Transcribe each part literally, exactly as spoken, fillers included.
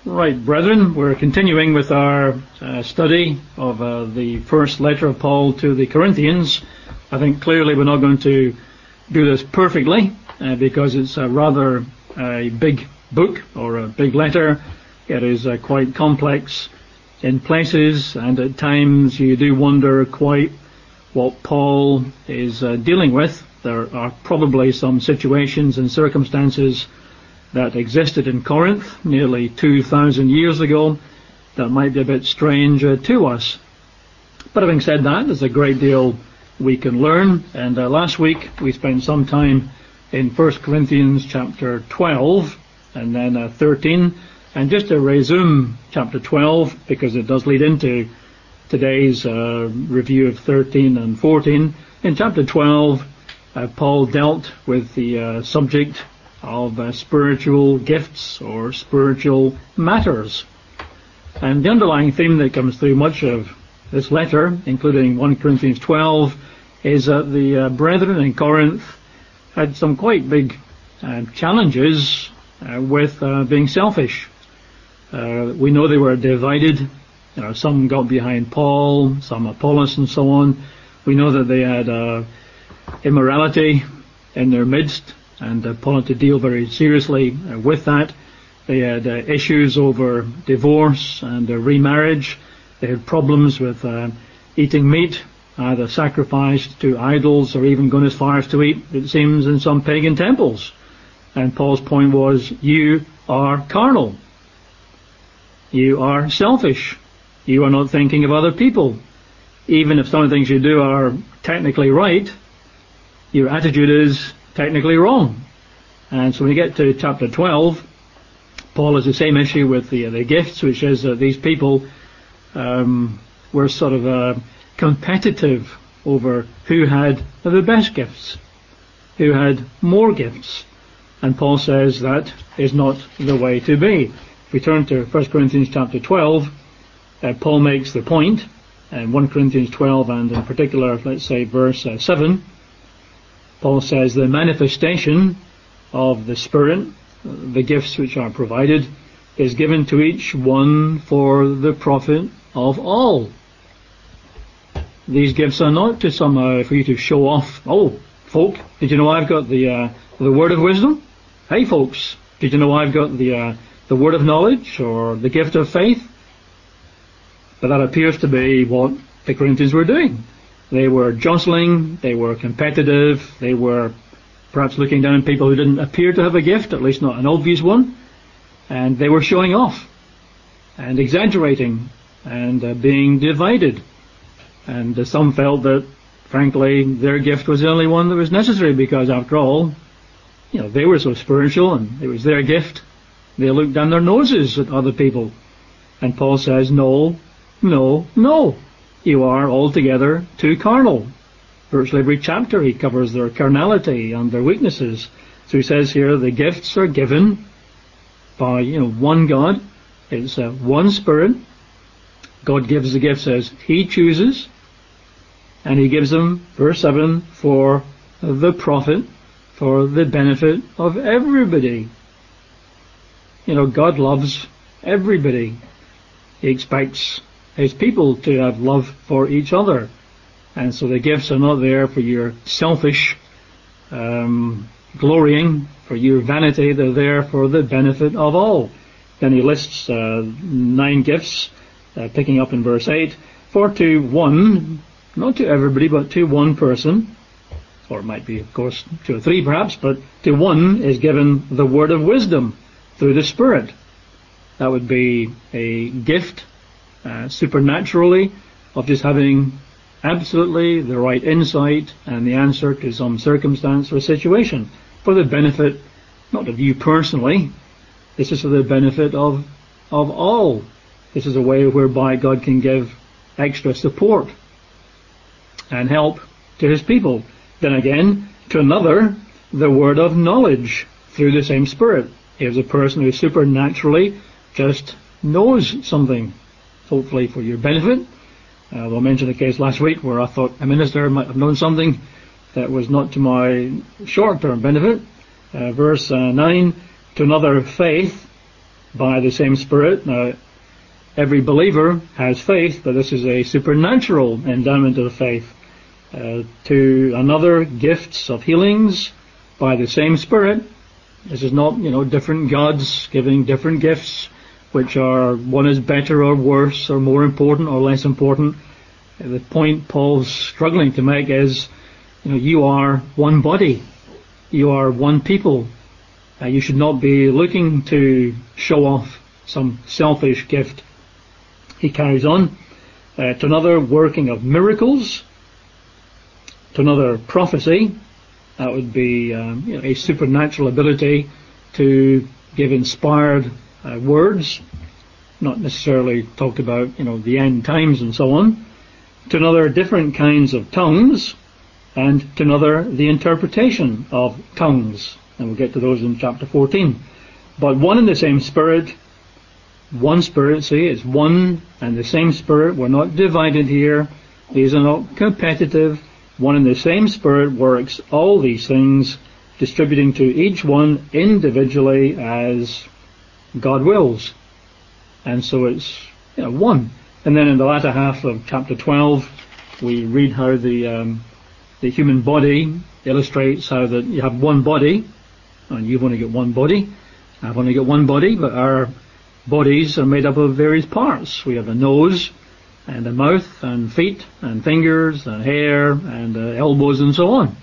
Right, brethren, we're continuing with our uh, study of uh, the first letter of Paul to the Corinthians. I think clearly we're not going to do this perfectly uh, because it's a rather a big book or a big letter. It is uh, quite complex in places, and at times you do wonder quite what Paul is uh, dealing with. There are probably some situations and circumstances that existed in Corinth nearly two thousand years ago that might be a bit strange uh, to us. But having said that, there's a great deal we can learn, and uh, last week we spent some time in First Corinthians chapter twelve and then uh, thirteen, and just to resume chapter twelve, because it does lead into today's uh, review of thirteen and fourteen. In chapter twelve, uh, Paul dealt with the uh, subject of uh, spiritual gifts or spiritual matters. And the underlying theme that comes through much of this letter, including First Corinthians twelve, is that the uh, brethren in Corinth had some quite big uh, challenges uh, with uh, being selfish. Uh, we know they were divided. You know, some got behind Paul, some Apollos, and so on. We know that they had uh, immorality in their midst, and uh, Paul had to deal very seriously uh, with that. They had uh, issues over divorce and uh, remarriage. They had problems with uh, eating meat, either sacrificed to idols or even gone as far as to eat, it seems, in some pagan temples. And Paul's point was, you are carnal. You are selfish. You are not thinking of other people. Even if some of the things you do are technically right, your attitude is technically wrong. And so when you get to chapter twelve, Paul has the same issue with the, the gifts, which is that these people um, were sort of uh, competitive over who had the best gifts, who had more gifts. And Paul says that is not the way to be. If we turn to First Corinthians chapter twelve, uh, Paul makes the point, and First Corinthians twelve, and in particular, let's say verse uh, seven, Paul says the manifestation of the Spirit, the gifts which are provided, is given to each one for the profit of all. These gifts are not to somehow for you to show off. Oh, folk, did you know I've got the uh, the word of wisdom? Hey, folks, did you know I've got the uh, the word of knowledge or the gift of faith? But that appears to be what the Corinthians were doing. They were jostling, they were competitive, they were perhaps looking down on people who didn't appear to have a gift, at least not an obvious one, and they were showing off and exaggerating and uh, being divided. And uh, some felt that, frankly, their gift was the only one that was necessary because, after all, you know, they were so spiritual and it was their gift. They looked down their noses at other people. And Paul says, no, no, no. You are altogether too carnal. Virtually every chapter he covers their carnality and their weaknesses. So he says here the gifts are given by, you know, one God. It's uh, one Spirit. God gives the gifts as he chooses, and he gives them, verse seven, for the profit, for the benefit of everybody. You know, God loves everybody. He expects his people to have love for each other. And so the gifts are not there for your selfish um, glorying, for your vanity. They're there for the benefit of all. Then he lists uh, nine gifts, uh, picking up in verse eight. For to one, not to everybody, but to one person, or it might be, of course, two or three perhaps, but to one is given the word of wisdom through the Spirit. That would be a gift Uh, supernaturally, of just having absolutely the right insight and the answer to some circumstance or situation for the benefit, not of you personally. This is for the benefit of of all. This is a way whereby God can give extra support and help to his people. Then again, to another, the word of knowledge through the same Spirit. Here's a person who supernaturally just knows something, hopefully for your benefit. Uh, we'll mention a case last week where I thought a minister might have known something that was not to my short-term benefit. Uh, verse uh, nine, to another faith, by the same Spirit. Now, every believer has faith, but this is a supernatural endowment of faith. Uh, to another, gifts of healings by the same Spirit. This is not, you know, different gods giving different gifts, which are, one is better or worse or more important or less important. The point Paul's struggling to make is, you know, you are one body. You are one people. Uh, you should not be looking to show off some selfish gift. He carries on uh, to another, working of miracles. To another, prophecy. That would be um, you know, a supernatural ability to give inspired uh, words, not necessarily talked about, you know, the end times and so on. To another, different kinds of tongues, and to another, the interpretation of tongues. And we'll get to those in chapter fourteen. But one and the same Spirit, one Spirit, see, it's one and the same Spirit. We're not divided here. These are not competitive. One and the same Spirit works all these things, distributing to each one individually as God wills. And so it's, you know, one. And then in the latter half of chapter twelve, we read how the um, the human body illustrates how that you have one body, and you've only got one body. I've only got one body, but our bodies are made up of various parts. We have a nose, and a mouth, and feet, and fingers, and hair, and uh, elbows, and so on.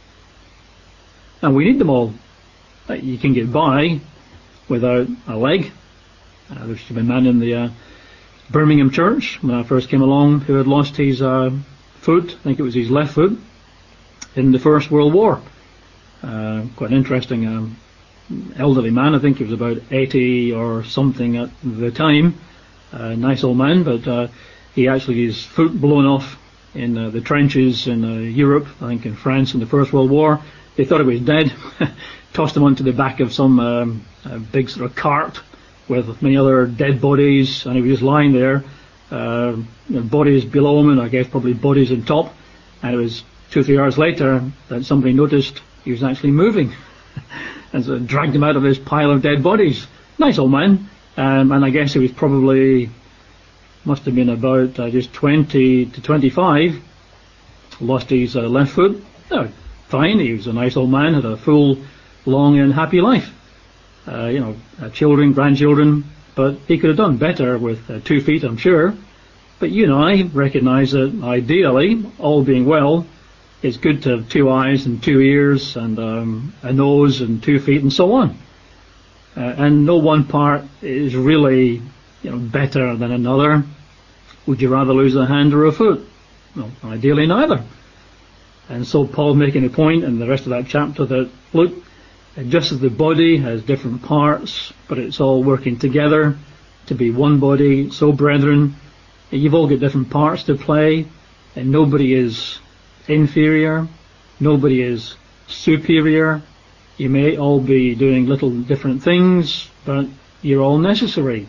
And we need them all. You can get by without a leg. Uh, there used to be a man in the uh, Birmingham church, when I first came along, who had lost his uh, foot, I think it was his left foot, in the First World War. Uh, quite an interesting um, elderly man. I think he was about eighty or something at the time. Uh, nice old man, but uh, he actually, his foot blown off in uh, the trenches in uh, Europe, I think in France in the First World War. They thought he was dead, tossed him onto the back of some um, a big sort of cart with many other dead bodies, and he was just lying there, uh, you know, bodies below him, and I guess probably bodies on top. And it was two or three hours later that somebody noticed he was actually moving, and so dragged him out of this pile of dead bodies. Nice old man, um, and I guess he was probably, must have been about uh, just twenty to twenty-five, lost his uh, left foot. No, fine, he was a nice old man, had a full, long and happy life. Uh, you know, uh, children, grandchildren, but he could have done better with uh, two feet, I'm sure. But you and I recognise that ideally, all being well, it's good to have two eyes and two ears and um, a nose and two feet and so on. Uh, and no one part is really, you know, better than another. Would you rather lose a hand or a foot? No, ideally neither. And so Paul's making a point in the rest of that chapter that, look, just as the body has different parts, but it's all working together to be one body, so brethren, you've all got different parts to play, and nobody is inferior, nobody is superior. You may all be doing little different things, but you're all necessary.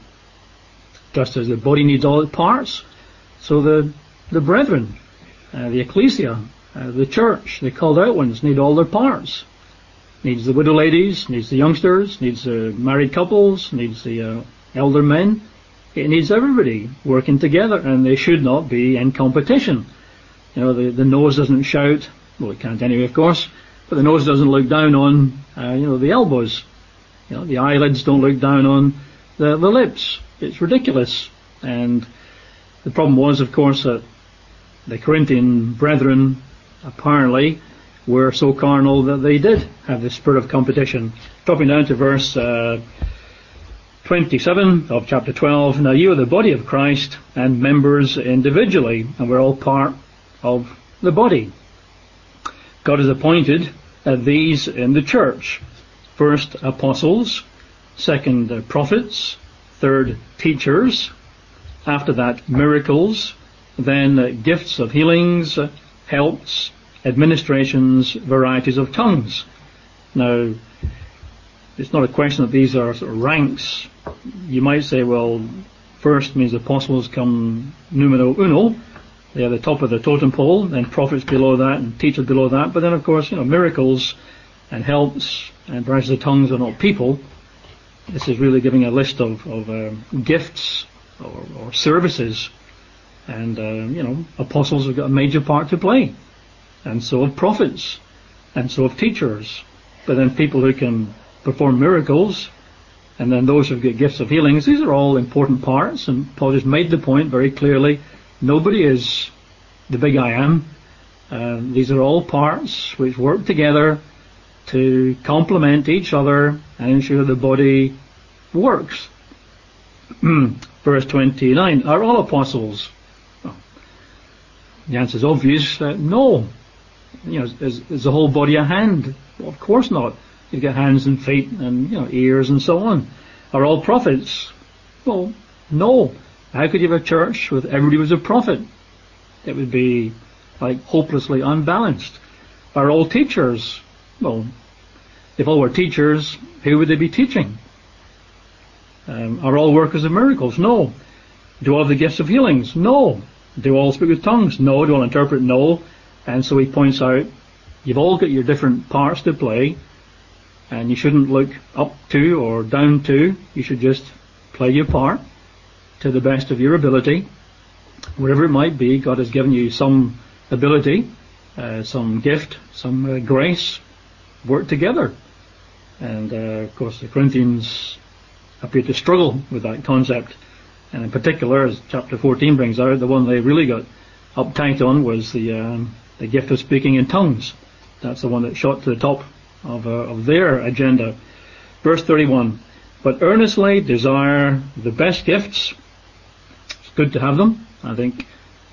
Just as the body needs all its parts, so the the brethren, uh, the ecclesia, uh, the church, the called out ones need all their parts. Needs the widow ladies, needs the youngsters, needs the married couples, needs the uh, elder men. It needs everybody working together, and they should not be in competition. You know, the, the nose doesn't shout, well, it can't anyway, of course, but the nose doesn't look down on, uh, you know, the elbows. You know, the eyelids don't look down on the, the lips. It's ridiculous. And the problem was, of course, that the Corinthian brethren apparently were so carnal that they did have the spirit of competition. Dropping down to verse uh, twenty-seven of chapter twelve. Now you are the body of Christ and members individually, and we're all part of the body. God has appointed uh, these in the church. First, apostles. Second, uh, prophets. Third, teachers. After that, miracles. Then uh, gifts of healings, uh, helps, administrations, varieties of tongues. Now, it's not a question that these are sort of ranks. You might say, well, first means apostles come numero uno. They are the top of the totem pole, then prophets below that, and teachers below that. But then, of course, you know, miracles and helps and varieties of tongues are not people. This is really giving a list of, of um, gifts or, or services. And, uh, you know, apostles have got a major part to play. And so have prophets. And so have teachers. But then people who can perform miracles, and then those who get gifts of healings, these are all important parts. And Paul just made the point very clearly. Nobody is the big I am. Uh, these are all parts which work together to complement each other and ensure the body works. Verse twenty-nine, are all apostles? Well, the answer is obvious. Uh, no. You know, is, is the whole body a hand? Well, of course not. You've got hands and feet and, you know, ears and so on. Are all prophets? Well, no. How could you have a church with everybody was a prophet? It would be like hopelessly unbalanced. Are all teachers? Well, if all were teachers, who would they be teaching? Um, are all workers of miracles? No. Do all have the gifts of healings? No. Do all speak with tongues? No. Do all interpret? No. And so he points out, you've all got your different parts to play, and you shouldn't look up to or down to. You should just play your part to the best of your ability. Whatever it might be, God has given you some ability, uh, some gift, some uh, grace. Work together. And uh, of course the Corinthians appear to struggle with that concept. And in particular, as chapter fourteen brings out, the one they really got uptight on was the um, the gift of speaking in tongues. That's the one that shot to the top of, uh, of their agenda. Verse thirty-one, but earnestly desire the best gifts. It's good to have them. I think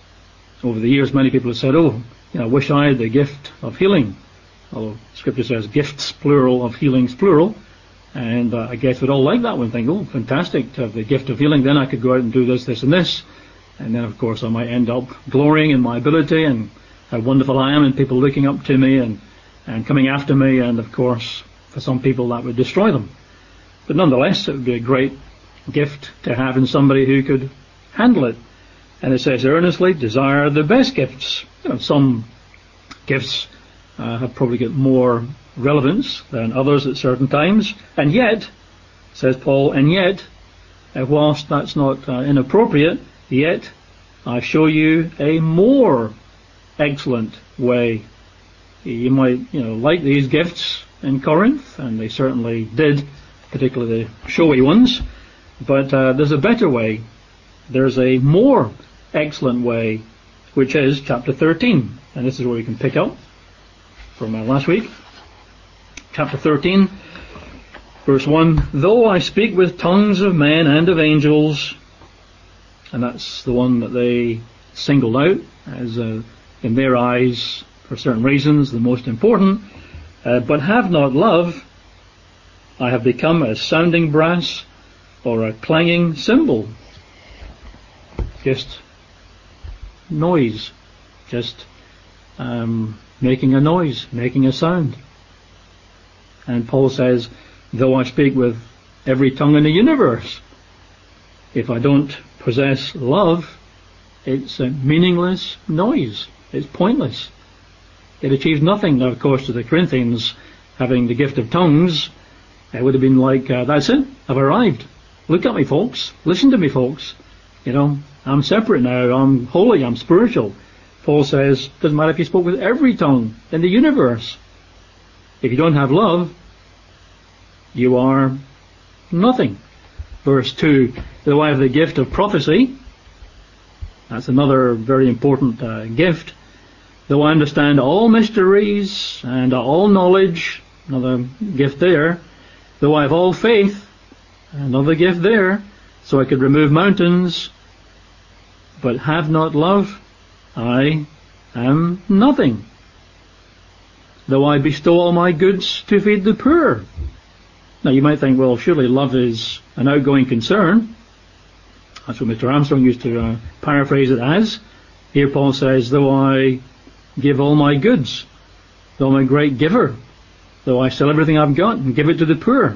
over the years many people have said, oh, you know, I wish I had the gift of healing. Although Scripture says gifts, plural, of healings, plural. And uh, I guess we'd all like that one, think, oh, fantastic to have the gift of healing. Then I could go out and do this, this, and this. And then, of course, I might end up glorying in my ability and how wonderful I am and people looking up to me and, and coming after me. And, of course, for some people that would destroy them. But nonetheless, it would be a great gift to have in somebody who could handle it. And it says, earnestly desire the best gifts. You know, some gifts uh, have probably got more relevance than others at certain times. And yet, says Paul, and yet, uh, whilst that's not uh, inappropriate, yet I show you a more excellent way. You might, you know, like these gifts in Corinth, and they certainly did, particularly the showy ones, but uh, there's a better way. There's a more excellent way, which is chapter thirteen, and this is where we can pick up from uh, last week. Chapter thirteen, verse one, though I speak with tongues of men and of angels, and that's the one that they singled out as, uh, in their eyes, for certain reasons, the most important, uh, but have not love, I have become a sounding brass or a clanging cymbal. Just noise, just um, making a noise, making a sound. And Paul says, though I speak with every tongue in the universe, if I don't possess love, it's a meaningless noise. It's pointless. It achieves nothing. Now, of course, to the Corinthians, having the gift of tongues, it would have been like, uh, that's it, I've arrived. Look at me, folks. Listen to me, folks. You know, I'm separate now. I'm holy. I'm spiritual. Paul says, doesn't matter if you spoke with every tongue in the universe. If you don't have love, you are nothing. Verse two, though I have the gift of prophecy, that's another very important uh, gift. Though I understand all mysteries and all knowledge, another gift there. Though I have all faith, another gift there, so I could remove mountains, but have not love, I am nothing. Though I bestow all my goods to feed the poor. Now you might think, well, surely love is an outgoing concern. That's what Mister Armstrong used to uh, paraphrase it as. Here Paul says, though I give all my goods, though I'm a great giver, though I sell everything I've got and give it to the poor,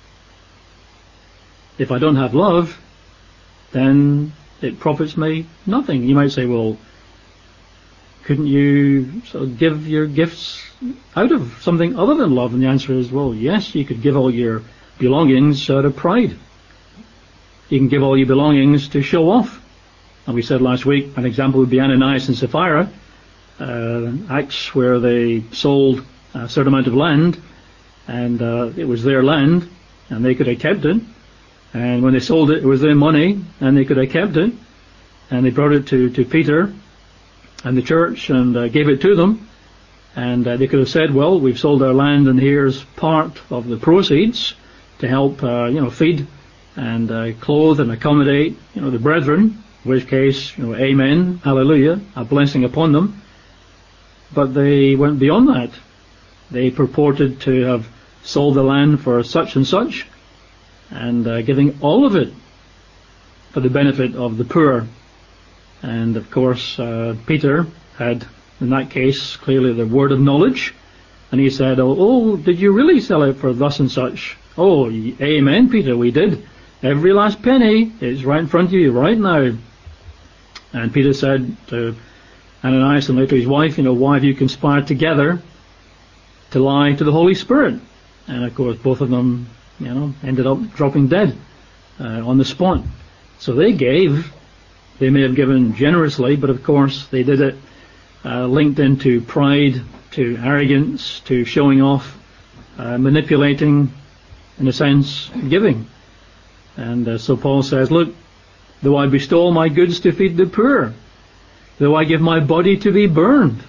if I don't have love, then it profits me nothing. You might say, well, couldn't you sort of give your gifts out of something other than love? And the answer is, well, yes, you could give all your belongings out of pride. You can give all your belongings to show off. And we said last week an example would be Ananias and Sapphira, uh, Acts, where they sold a certain amount of land, and uh, it was their land, and they could have kept it. And when they sold it, it was their money, and they could have kept it. And they brought it to, to Peter and the church and uh, gave it to them. And uh, they could have said, well, we've sold our land, and here's part of the proceeds to help, uh, you know, feed and uh, clothe and accommodate, you know, the brethren. In which case, you know, amen, hallelujah, a blessing upon them. But they went beyond that. They purported to have sold the land for such and such, and uh, giving all of it for the benefit of the poor. And of course, uh, Peter had, in that case, clearly the word of knowledge, and he said, oh, oh, did you really sell it for thus and such? Oh, amen, Peter, we did. Every last penny is right in front of you right now. And Peter said to Ananias and later his wife, you know, why have you conspired together to lie to the Holy Spirit? And of course, both of them, you know, ended up dropping dead uh, on the spot. So they gave. They may have given generously, but of course they did it uh, linked into pride, to arrogance, to showing off, uh, manipulating, in a sense, giving. And uh, so Paul says, look, though I bestow my goods to feed the poor, though I give my body to be burned,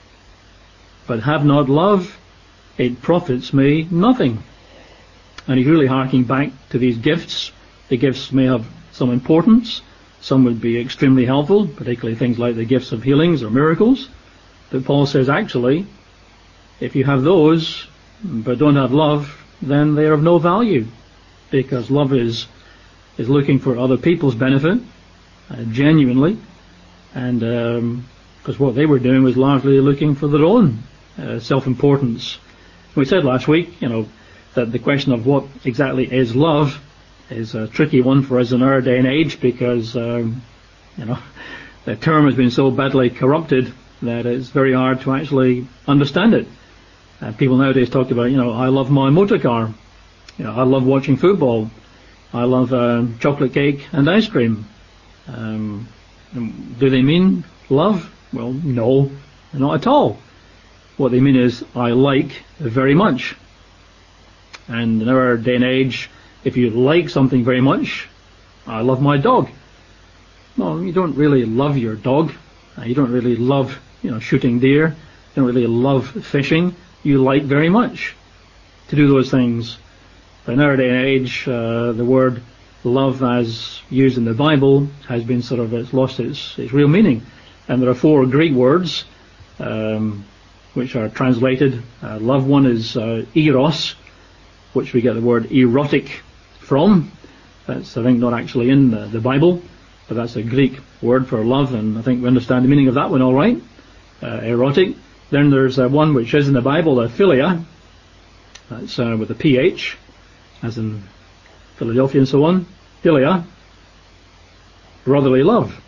but have not love, it profits me nothing. And he's really harking back to these gifts. The gifts may have some importance. Some would be extremely helpful, particularly things like the gifts of healings or miracles. But Paul says, actually, if you have those, but don't have love, then they are of no value. Because love is is looking for other people's benefit, uh, genuinely. And because um, what they were doing was largely looking for their own uh, self-importance. We said last week, you know, that the question of what exactly is love is a tricky one for us in our day and age, because, um, you know, the term has been so badly corrupted that it's very hard to actually understand it. Uh, people nowadays talk about, you know, I love my motor car. You know, I love watching football. I love uh, chocolate cake and ice cream. Um, do they mean love? Well, no, not at all. What they mean is I like very much. And in our day and age, if you like something very much, I love my dog. No, you don't really love your dog. Uh, you don't really love, you know, shooting deer. You don't really love fishing. You like very much to do those things. But in our day and age, uh, the word love as used in the Bible has been sort of, it's lost its, its real meaning. And there are four Greek words um, which are translated. Uh, love, one is uh, eros, which we get the word erotic from. That's, I think, not actually in the, the Bible, but that's a Greek word for love, and I think we understand the meaning of that one all right. Uh, erotic. Then there's uh, one which is in the Bible, a philia. That's uh, with a P H, as in Philadelphia and so on. Philia, brotherly love,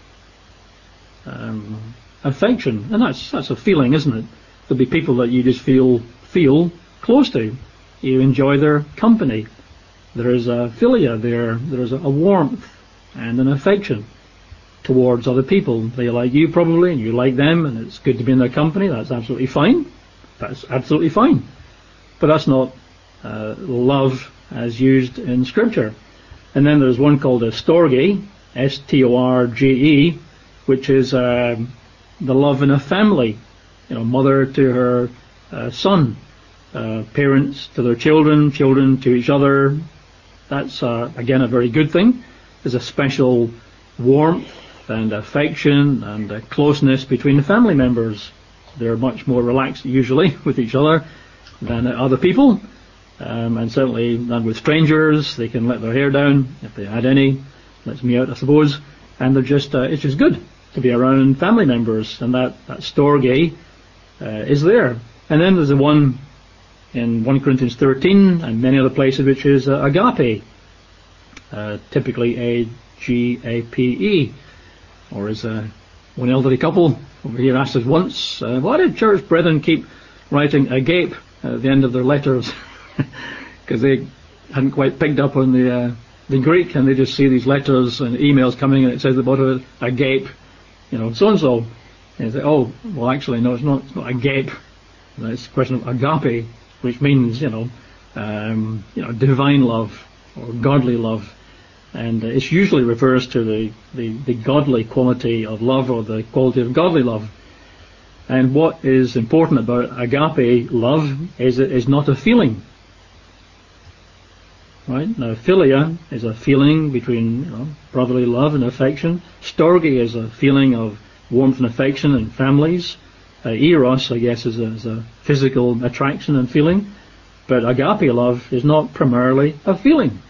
um, affection, and that's that's a feeling, isn't it? There'll be people that you just feel feel close to. You enjoy their company. There is a philia there. There is a warmth and an affection towards other people. They like you probably, and you like them, and it's good to be in their company. That's absolutely fine. That's absolutely fine. But that's not uh, love as used in Scripture. And then there's one called a storge, S T O R G E, which is uh, the love in a family. You know, mother to her uh, son, uh, parents to their children, children to each other. That's, uh, again, a very good thing. There's a special warmth and affection and uh, closeness between the family members. They're much more relaxed usually with each other than other people. Um, and certainly than with strangers. They can let their hair down if they had any. Lets me out, I suppose. And they're just, uh, it's just good to be around family members. And that, that storge uh, is there. And then there's the one in First Corinthians thirteen and many other places, which is uh, agape. Uh, typically A G A P E. Or as uh, one elderly couple over here asked us once, uh, why did church brethren keep writing agape at the end of their letters? Because they hadn't quite picked up on the uh, the Greek, and they just see these letters and emails coming, and it says at the bottom of it, agape, you know, so and so. And they say, oh, well, actually, no, it's not. It's not agape. It's a question of agape, which means, you know, um, you know, divine love or godly love, and uh, it usually refers to the, the the godly quality of love or the quality of godly love. And what is important about agape love is it is not a feeling. Right? Now, philia is a feeling between, you know, brotherly love and affection. Storge is a feeling of warmth and affection in families. Uh, eros, I guess, is a, is a physical attraction and feeling. But agape love is not primarily a feeling.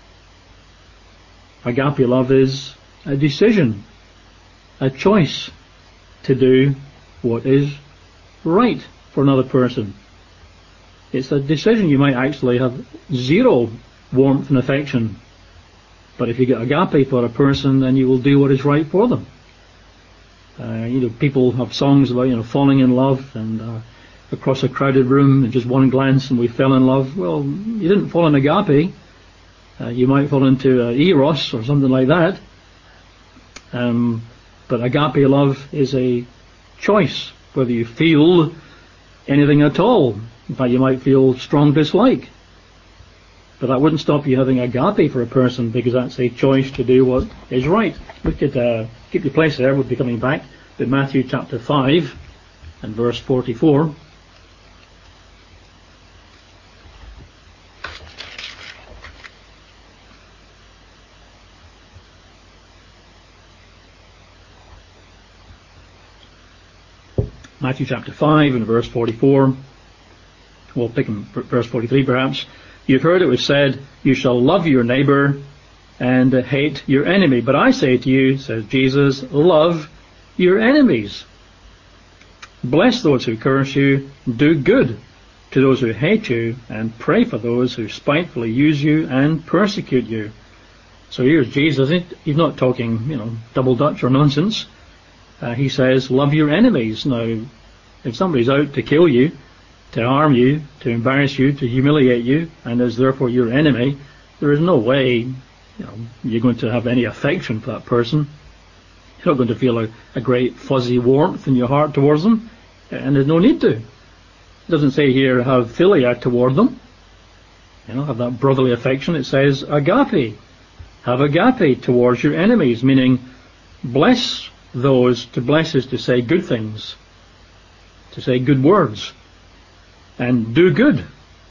Agape love is a decision, a choice to do what is right for another person. It's a decision. You might actually have zero warmth and affection, but if you get agape for a person, then you will do what is right for them. Uh, you know, people have songs about, you know, falling in love, and uh, across a crowded room, and just one glance, and we fell in love. Well, you didn't fall in agape. Uh, you might fall into uh, eros or something like that. Um, but agape love is a choice, whether you feel anything at all. In fact, you might feel strong dislike. But that wouldn't stop you having agape for a person, because that's a choice to do what is right. Look at, uh, keep your place there, we'll be coming back to Matthew chapter five and verse forty-four. Matthew chapter five and verse forty-four. We'll pick in verse forty-three perhaps. You've heard it was said, you shall love your neighbour and hate your enemy. But I say to you, says Jesus, love your enemies. Bless those who curse you. Do good to those who hate you, and pray for those who spitefully use you and persecute you. So here's Jesus. He's not talking, you know, double Dutch or nonsense. Uh, he says, love your enemies. Now, if somebody's out to kill you, to harm you, to embarrass you, to humiliate you, and is therefore your enemy, there is no way, you know, you're going to have any affection for that person. You're not going to feel a, a great fuzzy warmth in your heart towards them, and there's no need to. It doesn't say here have philia toward them, you know, have that brotherly affection. It says agape. Have agape towards your enemies, meaning bless those. To bless is to say good things, to say good words, and do good.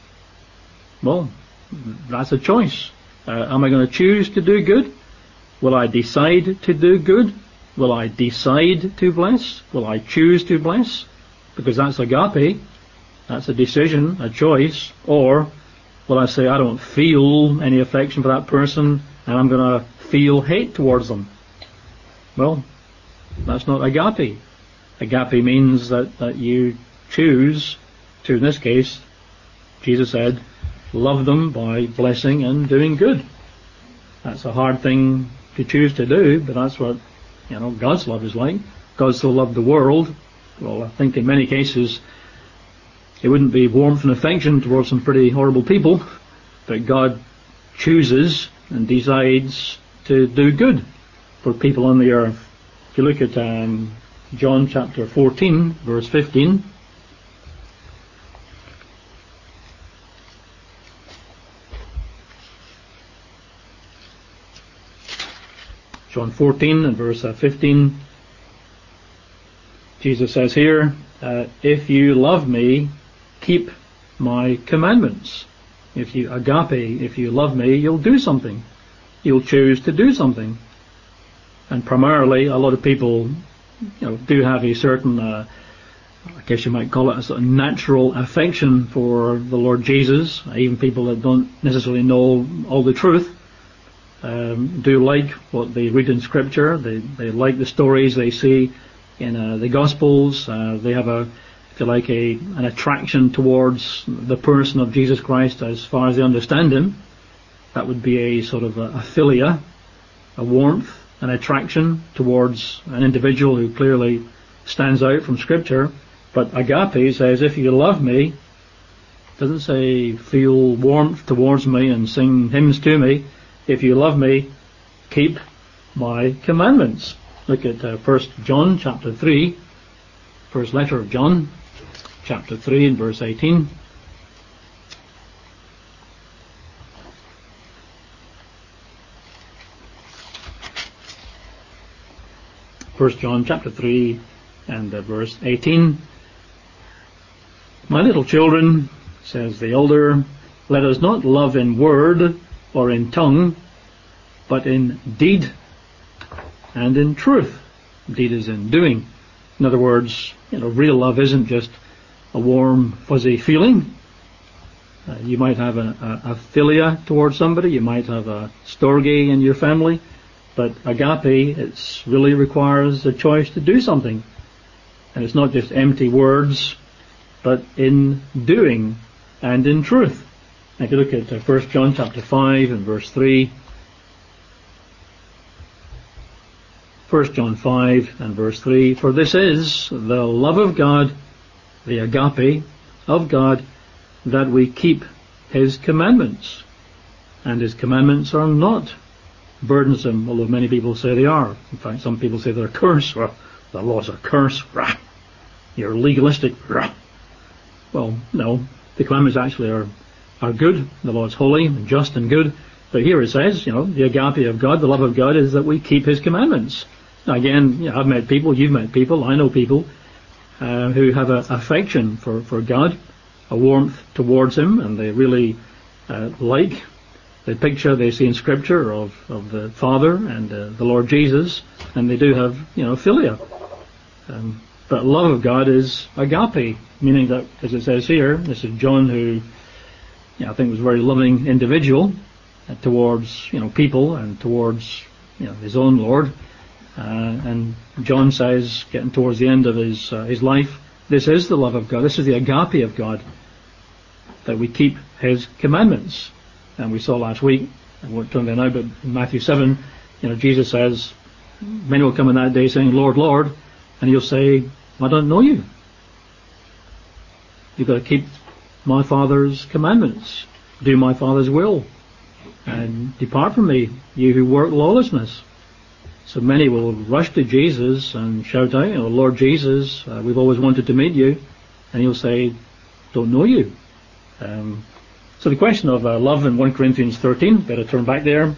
Well, that's a choice. Uh, am I going to choose to do good? Will I decide to do good? Will I decide to bless? Will I choose to bless? Because that's agape. That's a decision, a choice. Or will I say, I don't feel any affection for that person, and I'm going to feel hate towards them? Well, that's not agape. Agape means that, that you choose to, in this case, Jesus said, love them by blessing and doing good. That's a hard thing to choose to do, but that's what, you know, God's love is like. God so loved the world. Well, I think in many cases it wouldn't be warmth and affection towards some pretty horrible people, but God chooses and decides to do good for people on the earth. If you look at um, John chapter fourteen, verse fifteen, John fourteen and verse fifteen, Jesus says here, uh, if you love me, keep my commandments. If you agape, if you love me, you'll do something. You'll choose to do something. And primarily, a lot of people, you know, do have a certain, uh, I guess you might call it a sort of natural affection for the Lord Jesus. Even people that don't necessarily know all the truth um, do like what they read in Scripture. They they like the stories they see in uh, the Gospels. Uh, they have a, if you like, a an attraction towards the person of Jesus Christ as far as they understand him. That would be a sort of a, a philia, a warmth, an attraction towards an individual who clearly stands out from Scripture. But agape says, if you love me, doesn't say feel warmth towards me and sing hymns to me. If you love me, keep my commandments. Look at uh, First John chapter three, first letter of John, chapter three and verse eighteen. First John chapter three and uh, verse eighteen. My little children, says the elder, let us not love in word or in tongue, but in deed and in truth. Deed is in doing. In other words, you know, real love isn't just a warm, fuzzy feeling. Uh, you might have a, a, a philia towards somebody, you might have a storge in your family, but agape, it really requires a choice to do something. And it's not just empty words, but in doing and in truth. And if you look at uh, First John chapter five and verse three, First John five and verse three, for this is the love of God, the agape of God, that we keep his commandments. And his commandments are not burdensome, although many people say they are. In fact, some people say they're a curse. Well, the law's a curse. Rah. You're legalistic. Rah. Well, no. The commandments actually are, are good. The law is holy and just and good. But here it says, you know, the agape of God, the love of God, is that we keep his commandments. Now again, you know, I've met people, you've met people, I know people uh, who have an affection for, for God, a warmth towards him, and they really uh, like the picture they see in Scripture of, of the Father and uh, the Lord Jesus, and they do have, you know, philia. Um, but love of God is agape, meaning that, as it says here, this is John who, you know, I think was a very loving individual uh, towards, you know, people and towards, you know, his own Lord. Uh, and John says, getting towards the end of his uh, his life, this is the love of God, this is the agape of God, that we keep his commandments. And we saw last week, I won't turn there now, but in Matthew seven, you know, Jesus says, many will come in that day saying, Lord, Lord, and he'll say, I don't know you. You've got to keep my Father's commandments, do my Father's will, and depart from me, you who work lawlessness. So many will rush to Jesus and shout out, oh, Lord Jesus, uh, we've always wanted to meet you. And he'll say, don't know you. Um, so the question of uh, love in First Corinthians thirteen, better turn back there,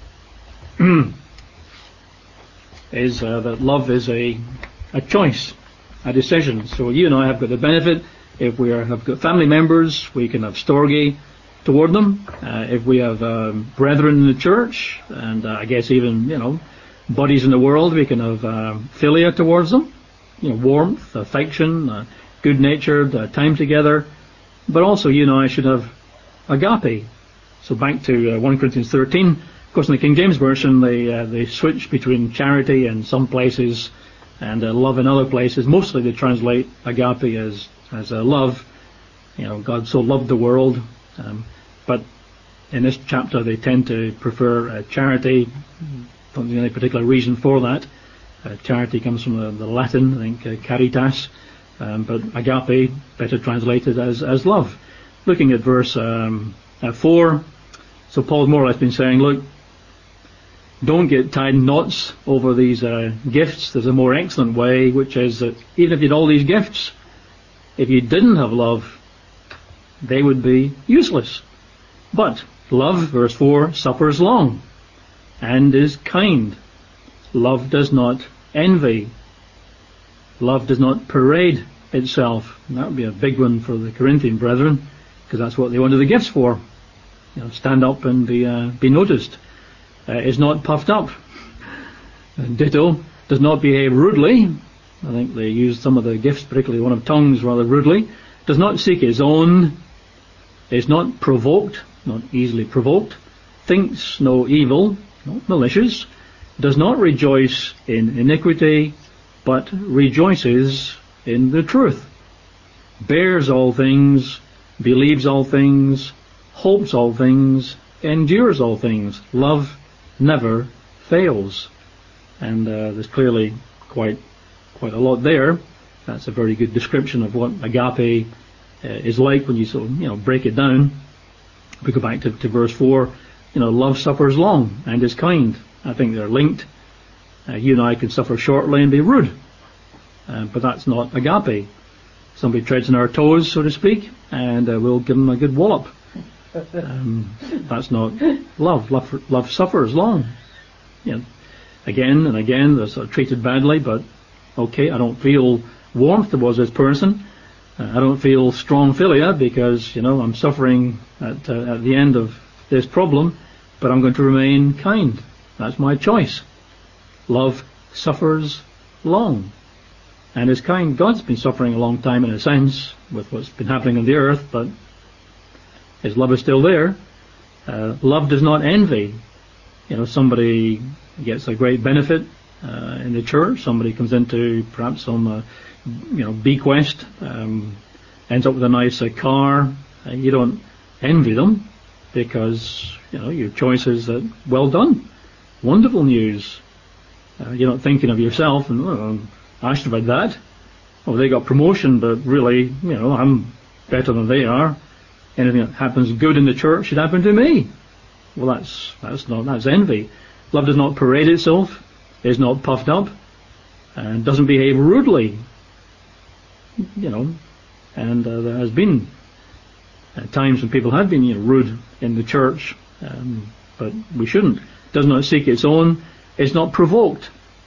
is uh, that love is a, a choice, a decision. So you and I have got the benefit. If we are, have got family members, we can have storge toward them. Uh, if we have um, brethren in the church, and uh, I guess even, you know, bodies in the world, we can have uh, philia towards them, you know, warmth, affection, uh, good-natured, uh, time together. But also, you and I should have agape. So back to uh, First Corinthians thirteen. Of course, in the King James Version, they uh, they switch between charity in some places and uh, love in other places. Mostly they translate agape as as uh, love. You know, God so loved the world. Um, but in this chapter, they tend to prefer uh, charity. Don't think any particular reason for that. Uh, charity comes from the, the Latin, I think, uh, caritas, um, but agape, better translated as as love. Looking at verse um, uh, four, so Paul's more or less been saying, look, don't get tied in knots over these uh, gifts. There's a more excellent way, which is that even if you had all these gifts, if you didn't have love, they would be useless. But love, verse four, suffers long and is kind. Love does not envy. Love does not parade itself. And that would be a big one for the Corinthian brethren, because that's what they wanted the gifts for. You know, stand up and be uh, be noticed. Uh, is not puffed up. And ditto, does not behave rudely. I think they used some of the gifts, particularly one of tongues, rather rudely. Does not seek his own. Is not provoked, not easily provoked. Thinks no evil, not malicious. Does not rejoice in iniquity, but rejoices in the truth. Bears all things, believes all things, hopes all things, endures all things. Love never fails. And uh, there's clearly quite quite a lot there. That's a very good description of what agape uh, is like when you sort of, you know, break it down. We go back to, to verse four, you know, love suffers long and is kind. I think they're linked. Uh, you and I can suffer shortly and be rude, uh, but that's not agape. Somebody treads on our toes, so to speak, and uh, we'll give them a good wallop. Um, that's not love. Love, love suffers long. You know, again and again, they're sort of treated badly, but okay, I don't feel warmth towards this person. Uh, I don't feel strong philia because, you know, I'm suffering at, uh, at the end of this problem, but I'm going to remain kind. That's my choice. Love suffers long and is kind. God's been suffering a long time in a sense with what's been happening on the earth, but His love is still there. Uh, love does not envy. You know, somebody gets a great benefit uh, in the church. Somebody comes into perhaps some, uh, you know, bequest, um, ends up with a nice uh, car. Uh, you don't envy them because, you know, your choice is that, well done, wonderful news. Uh, you're not thinking of yourself and, oh, I should have had that. Oh, they got promotion, but really, you know, I'm better than they are. Anything that happens good in the church should happen to me. Well, that's that's not that's envy. Love does not parade itself, is not puffed up, and doesn't behave rudely. You know, and uh, there has been uh, times when people have been, you know, rude in the church, um, but we shouldn't. Does not seek its own. Is not provoked.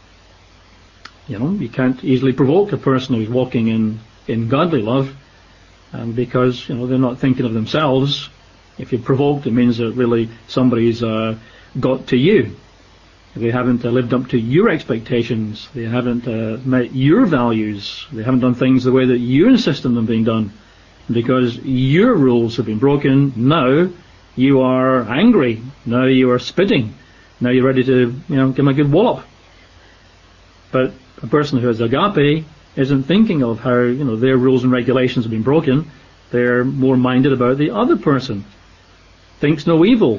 You know, you can't easily provoke a person who's walking in in godly love, um, because, you know, they're not thinking of themselves. If you're provoked, it means that really somebody's uh, got to you. They haven't uh, lived up to your expectations. They haven't uh, met your values. They haven't done things the way that you insist on them being done. Because your rules have been broken, now you are angry. Now you are spitting. Now you're ready to, you know, give them a good wallop. But a person who has agape isn't thinking of how, you know, their rules and regulations have been broken. They're more minded about the other person. Thinks no evil.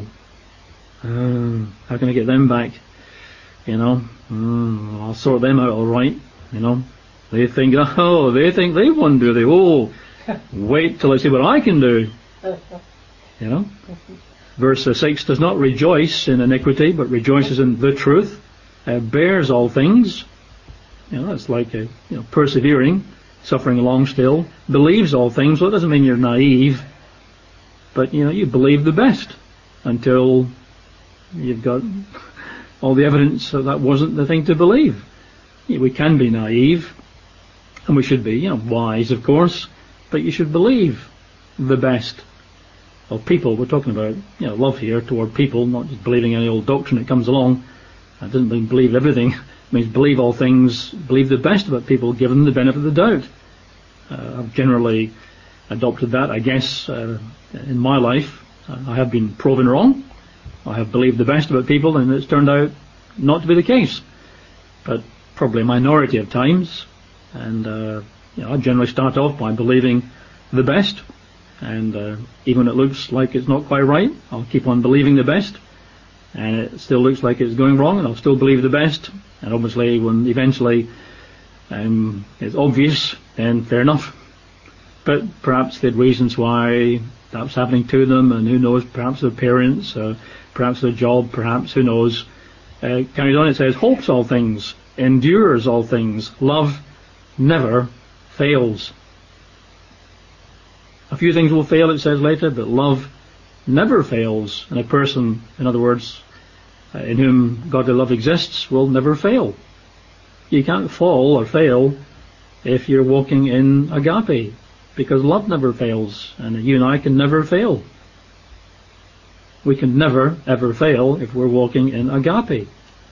Uh, how can I get them back? You know, mm, I'll sort them out all right. You know, they think, oh, they think they won, do they? Oh, wait till I see what I can do. You know, verse six does not rejoice in iniquity, but rejoices in the truth. Uh, bears all things. You know, it's like a, you know, persevering, suffering along still. Believes all things. Well, it doesn't mean you're naive. But, you know, you believe the best until you've got all the evidence that that wasn't the thing to believe. Yeah, we can be naive, and we should be, you know, wise, of course, but you should believe the best of people. We're talking about, you know, love here toward people, not just believing any old doctrine that comes along. That doesn't mean believe everything. It means believe all things, believe the best about people, give them the benefit of the doubt. Uh, I've generally adopted that, I guess, uh, in my life. Uh, I have been proven wrong. I have believed the best about people, and it's turned out not to be the case. But probably a minority of times. And uh, you know, I generally start off by believing the best. And uh, even when it looks like it's not quite right, I'll keep on believing the best. And it still looks like it's going wrong, and I'll still believe the best. And obviously, when eventually um, it's obvious, then fair enough. But perhaps they had reasons why that's happening to them, and who knows, perhaps their parents, uh, perhaps their job, perhaps, who knows. Uh, carries on, it says, hopes all things, endures all things, love never fails. A few things will fail, it says later, but love never fails. And a person, in other words, uh, in whom godly love exists, will never fail. You can't fall or fail if you're walking in agape, because love never fails, and you and I can never fail. We can never, ever fail if we're walking in agape.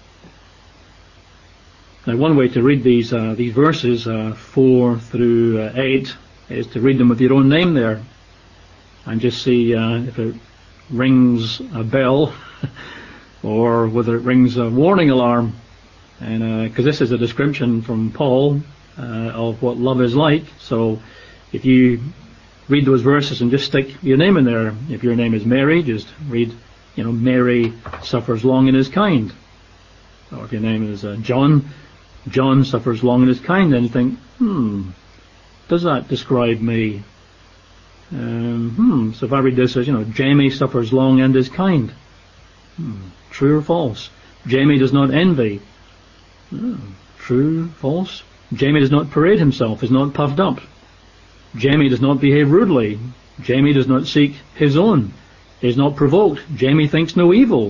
Now, one way to read these uh, these verses, uh, four through uh, eight, is to read them with your own name there, and just see uh, if it rings a bell, or whether it rings a warning alarm. And because uh, this is a description from Paul uh, of what love is like, so if you read those verses and just stick your name in there, if your name is Mary, just read, you know, Mary suffers long and is kind. Or if your name is uh, John, John suffers long and is kind, then you think, hmm, does that describe me? Um, hmm, so if I read this as, you know, Jamie suffers long and is kind. Hmm, true or false? Jamie does not envy. Hmm, true, false? Jamie does not parade himself, is not puffed up. Jamie does not behave rudely. Jamie does not seek his own, is not provoked. Jamie thinks no evil.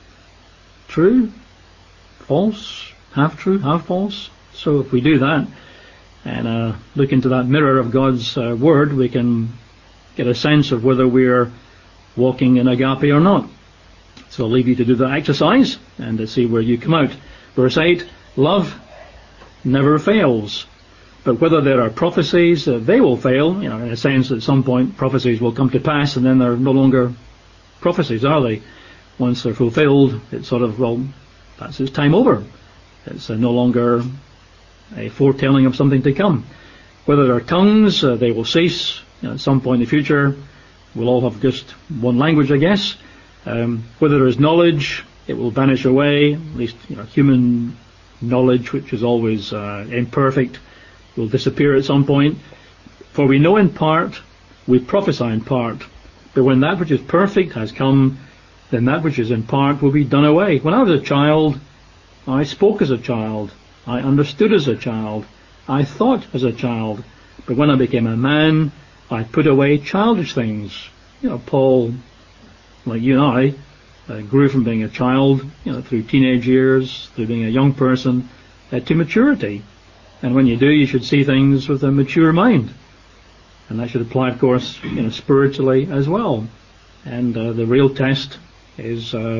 True? False? Half true? Half false? So if we do that and uh, look into that mirror of God's uh, Word, we can get a sense of whether we're walking in agape or not. So I'll leave you to do the exercise and to see where you come out. Verse eight, love never fails. But whether there are prophecies, uh, they will fail. You know, in a sense, at some point, prophecies will come to pass, and then they're no longer prophecies, are they? Once they're fulfilled, it's sort of, well, that's its time over. It's uh, no longer a foretelling of something to come. Whether there are tongues, uh, they will cease. You know, at some point in the future, we'll all have just one language, I guess. Um, whether there is knowledge, it will vanish away. At least, you know, human knowledge, which is always uh, imperfect, will disappear at some point. For we know in part, we prophesy in part. But when that which is perfect has come, then that which is in part will be done away. When I was a child, I spoke as a child. I understood as a child. I thought as a child. But when I became a man, I put away childish things. You know, Paul, like you and I, uh, grew from being a child, you know, through teenage years, through being a young person, uh, to maturity. And when you do, you should see things with a mature mind. And that should apply, of course, you know, spiritually as well. And uh, the real test is, uh,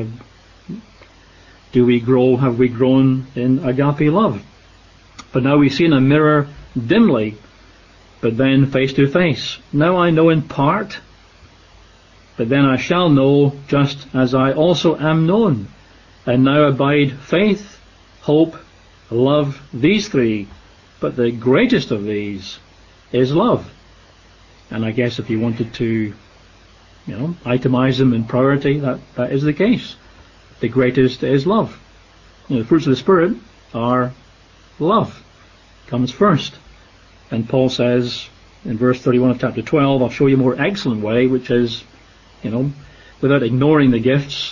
do we grow, have we grown in agape love? But now we see in a mirror dimly, but then face to face. Now I know in part, but then I shall know just as I also am known. And now abide faith, hope, love, these three. But the greatest of these is love. And I guess if you wanted to, you know, itemize them in priority, that, that is the case. The greatest is love. You know, the fruits of the Spirit are love. Comes first. And Paul says in verse thirty-one of chapter twelve, I'll show you a more excellent way, which is, you know, without ignoring the gifts,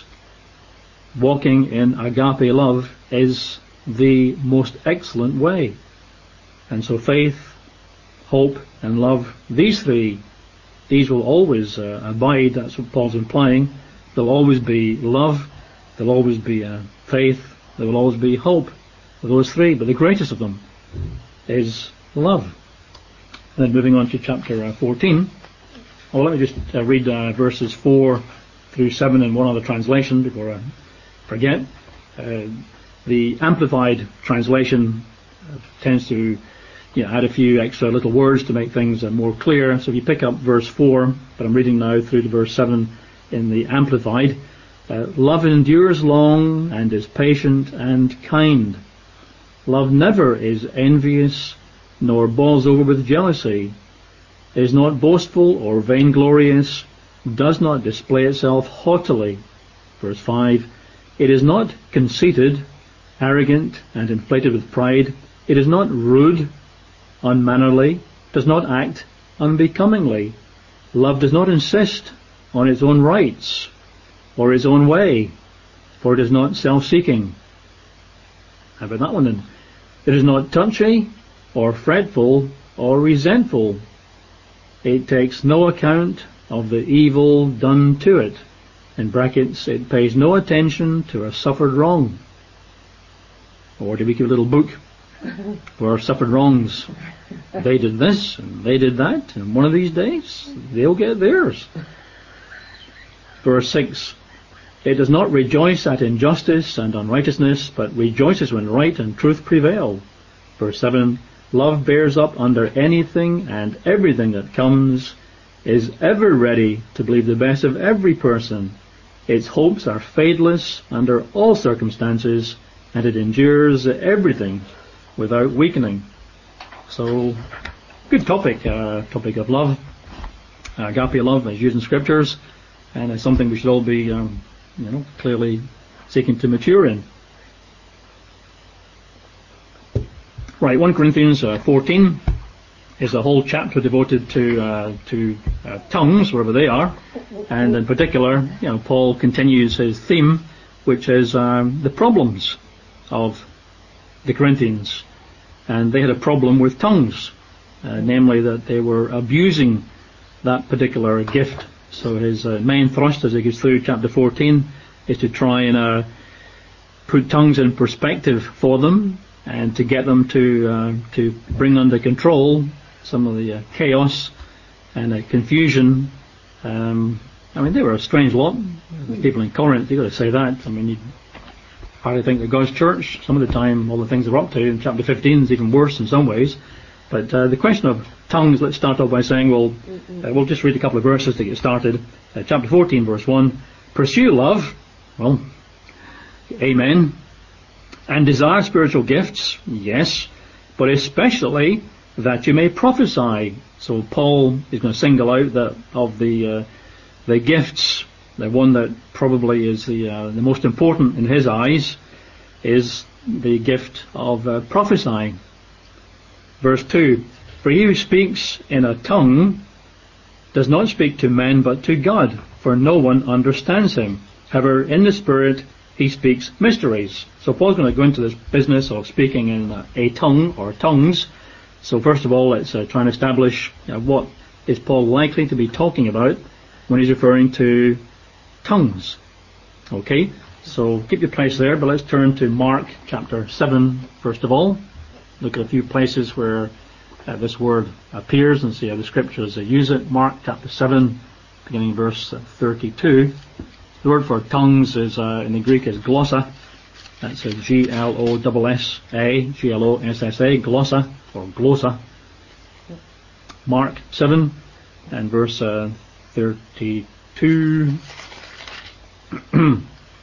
walking in agape love is the most excellent way. And so faith, hope, and love, these three, these will always uh, abide. That's what Paul's implying. There'll always be love, there'll always be uh, faith, there will always be hope. Those three, but the greatest of them is love. And then moving on to chapter uh, fourteen. Well, let me just uh, read uh, verses four through seven in one other translation before I forget. Uh, the Amplified translation uh, tends to you know, add a few extra little words to make things uh, more clear. So if you pick up verse four, but I'm reading now through to verse seven in the Amplified. Uh, love endures long and is patient and kind. Love never is envious, nor boils over with jealousy, is not boastful or vainglorious, does not display itself haughtily. Verse five, it is not conceited, arrogant, and inflated with pride. It is not rude, unmannerly, does not act unbecomingly. Love does not insist on its own rights or its own way, for it is not self-seeking. How about that one then? It is not touchy or fretful or resentful. It takes no account of the evil done to it. In brackets, it pays no attention to a suffered wrong. Or do we give a little book for suffered wrongs? They did this and they did that, and one of these days they'll get theirs. Verse six, it does not rejoice at injustice and unrighteousness, but rejoices when right and truth prevail. Verse seven, love bears up under anything and everything that comes, is ever ready to believe the best of every person. Its hopes are fadeless under all circumstances, and it endures everything without weakening. So, good topic, uh, topic of love. Uh, agape love is used in scriptures, and it's something we should all be, um, you know, clearly seeking to mature in. Right, First Corinthians uh, fourteen. is a whole chapter devoted to uh, to uh, tongues, wherever they are, and in particular, you know, Paul continues his theme, which is um, the problems of the Corinthians, and they had a problem with tongues, uh, namely that they were abusing that particular gift. So his uh, main thrust as he goes through chapter fourteen is to try and uh, put tongues in perspective for them, and to get them to uh, to bring under control some of the uh, chaos and uh, confusion. Um, I mean, they were a strange lot. The people in Corinth, you've got to say that. I mean, you hardly think they're God's church. Some of the time, all the things they're up to in chapter fifteen is even worse in some ways. But uh, the question of tongues, let's start off by saying, well, uh, we'll just read a couple of verses to get started. Uh, chapter fourteen, verse one, pursue love, well, amen, and desire spiritual gifts, yes, but especially that you may prophesy. So Paul is going to single out that of the uh, the gifts, the one that probably is the uh, the most important in his eyes is the gift of uh, prophesying. Verse two, for he who speaks in a tongue does not speak to men but to God, for no one understands him. However, in the Spirit he speaks mysteries. So Paul's going to go into this business of speaking in a, a tongue or tongues. So first of all, let's uh, try and establish uh, what is Paul likely to be talking about when he's referring to tongues. Okay, so keep your place there, but let's turn to Mark chapter seven first of all. Look at a few places where uh, this word appears and see how the scriptures uh, use it. Mark chapter seven, beginning verse uh, thirty-two. The word for tongues is uh, in the Greek is glossa. That's a G L O S S A, G L O S S A, glossa, or glossa. Mark seven and verse uh, thirty-two. uh,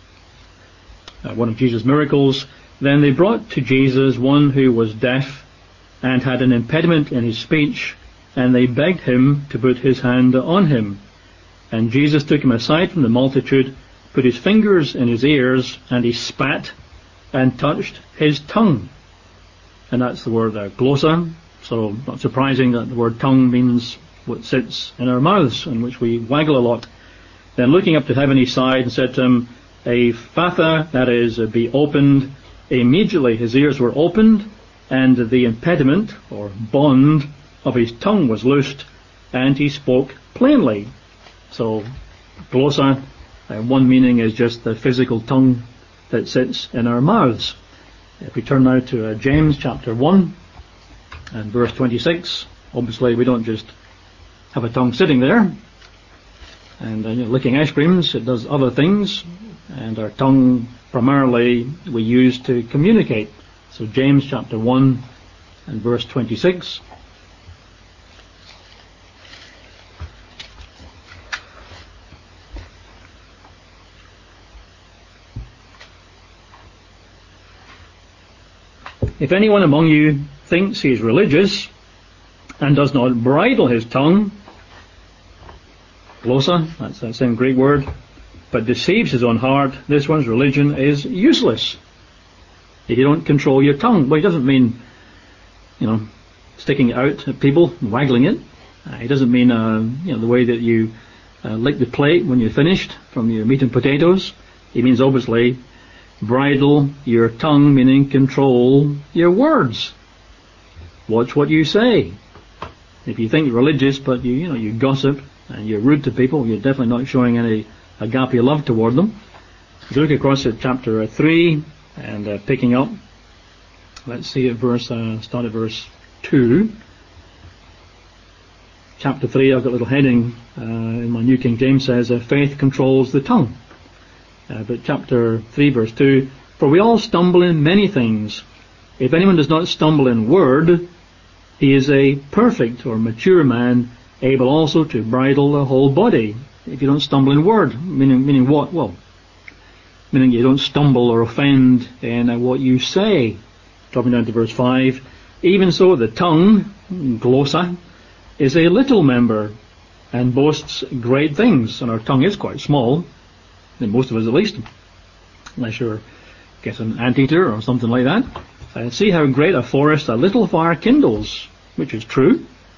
one of Jesus' miracles. Then they brought to Jesus one who was deaf and had an impediment in his speech, and they begged him to put his hand on him. And Jesus took him aside from the multitude, put his fingers in his ears, and he spat and touched his tongue. And that's the word uh, glossa. So not surprising that the word tongue means what sits in our mouths, and which we waggle a lot. Then looking up to heaven he sighed and said to him, Ephphatha, that is, uh, be opened. Immediately his ears were opened, and the impediment, or bond, of his tongue was loosed, and he spoke plainly. So, glossa, uh, one meaning is just the physical tongue that sits in our mouths. If we turn now to uh, James chapter one, and verse twenty-six, obviously we don't just have a tongue sitting there, and uh, you know, licking ice creams, it does other things, and our tongue primarily we use to communicate. So James chapter one and verse twenty-six. If anyone among you thinks he is religious and does not bridle his tongue, glossa, that's that same Greek word, but deceives his own heart, this one's religion is useless. If you don't control your tongue, well, he doesn't mean, you know, sticking it out at people, waggling it. Uh, it doesn't mean, uh, you know, the way that you uh, lick the plate when you're finished from your meat and potatoes. It means obviously bridle your tongue, meaning control your words. Watch what you say. If you think you're religious, but you, you know, you gossip and you're rude to people, you're definitely not showing any agape love toward them. If you look across at chapter three and uh, picking up, let's see at verse, uh, start at verse two. Chapter three, I've got a little heading uh, in my New King James says, uh, faith controls the tongue. Uh, but chapter three, verse two, for we all stumble in many things. If anyone does not stumble in word, he is a perfect or mature man, able also to bridle the whole body. If you don't stumble in word, meaning meaning what? Well, meaning you don't stumble or offend in uh, what you say. Dropping down to verse five, even so the tongue, glossa, is a little member and boasts great things. And our tongue is quite small, in most of us at least, unless you're, I guess, an anteater or something like that. Uh, see how great a forest a little fire kindles, which is true.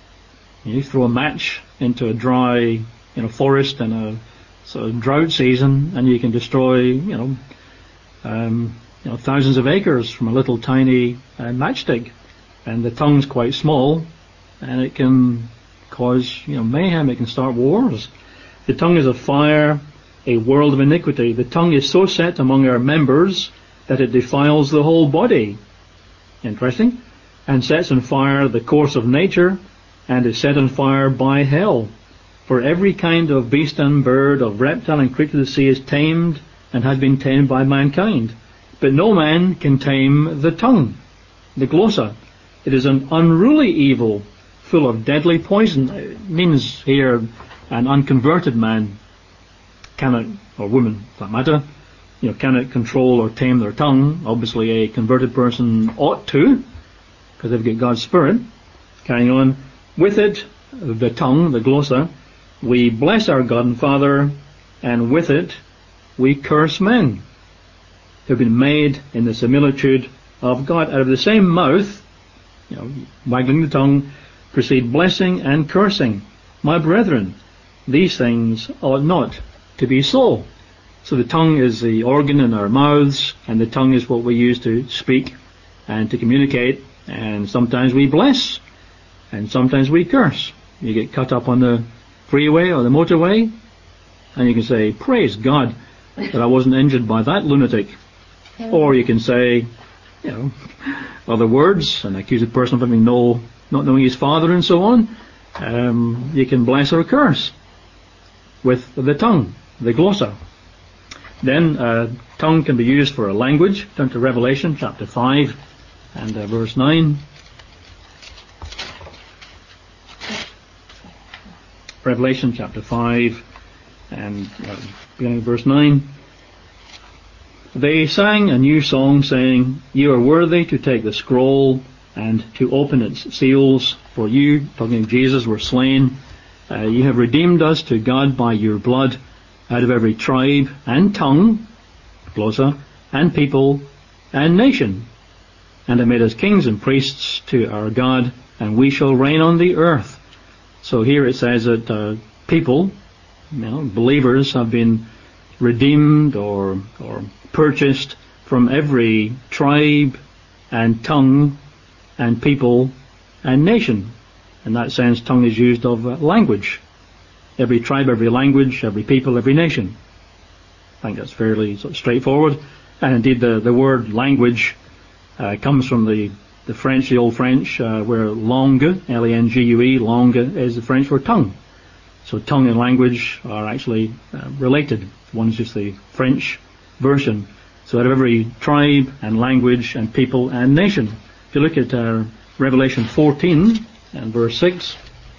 You throw a match into a dry, you know, forest in a sort of drought season, and you can destroy, you know, um, you know, thousands of acres from a little tiny uh, matchstick. And the tongue's quite small, and it can cause, you know, mayhem. It can start wars. The tongue is a fire, a world of iniquity. The tongue is so set among our members that it defiles the whole body. Interesting. And sets on fire the course of nature, and is set on fire by hell. For every kind of beast and bird, of reptile and creature of the sea is tamed, and has been tamed by mankind. But no man can tame the tongue, the glossa. It is an unruly evil, full of deadly poison. It means here an unconverted man cannot, or woman for that matter, you know, cannot control or tame their tongue. Obviously a converted person ought to, because they've got God's Spirit. Carrying on, with it, the tongue, the glossa, we bless our God and Father, and with it we curse men who have been made in the similitude of God. Out of the same mouth, you know, waggling the tongue, proceed blessing and cursing. My brethren, these things ought not to be so. So the tongue is the organ in our mouths, and the tongue is what we use to speak and to communicate, and sometimes we bless, and sometimes we curse. You get cut up on the freeway or the motorway, and you can say, praise God that I wasn't injured by that lunatic. Or you can say, you know, other words, and accuse a person of having no, not knowing his father and so on. Um, you can bless or curse with the tongue, the glossa. Then uh, tongue can be used for a language. Turn to Revelation chapter five and uh, verse nine. Revelation chapter five and uh, beginning of verse nine. They sang a new song, saying, you are worthy to take the scroll and to open its seals, for you, talking of Jesus, were slain. Uh, you have redeemed us to God by your blood out of every tribe and tongue, glossa, and people and nation, and have made us kings and priests to our God, and we shall reign on the earth. So here it says that uh, people, you know, believers, have been redeemed or or purchased from every tribe and tongue and people and nation. In that sense, tongue is used of uh, language. Every tribe, every language, every people, every nation. I think that's fairly sort of straightforward. And indeed the, the word language uh, comes from the, the French, the Old French, uh, where langue, L A N G U E, langue is the French for tongue. So tongue and language are actually uh, related. One's just the French version. So out of every tribe and language and people and nation. If you look at uh, Revelation fourteen and verse six.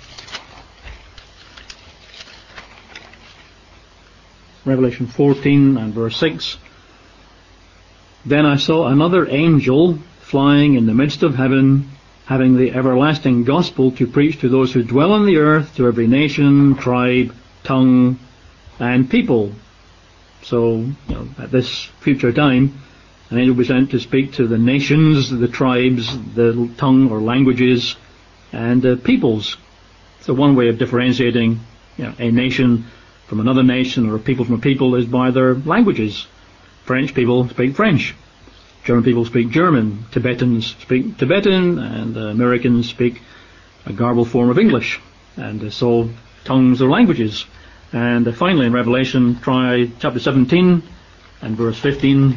Revelation fourteen and verse six. Then I saw another angel flying in the midst of heaven, having the everlasting gospel to preach to those who dwell on the earth, to every nation, tribe, tongue, and people. So, you know, at this future time, an angel will be sent to speak to the nations, the tribes, the tongue or languages, and uh, peoples. So one way of differentiating, you know, a nation from another nation or a people from a people is by their languages. French people speak French. German people speak German. Tibetans speak Tibetan, and uh, Americans speak a garbled form of English. And uh, so tongues are languages. And uh, finally in Revelation, try chapter seventeen and verse fifteen.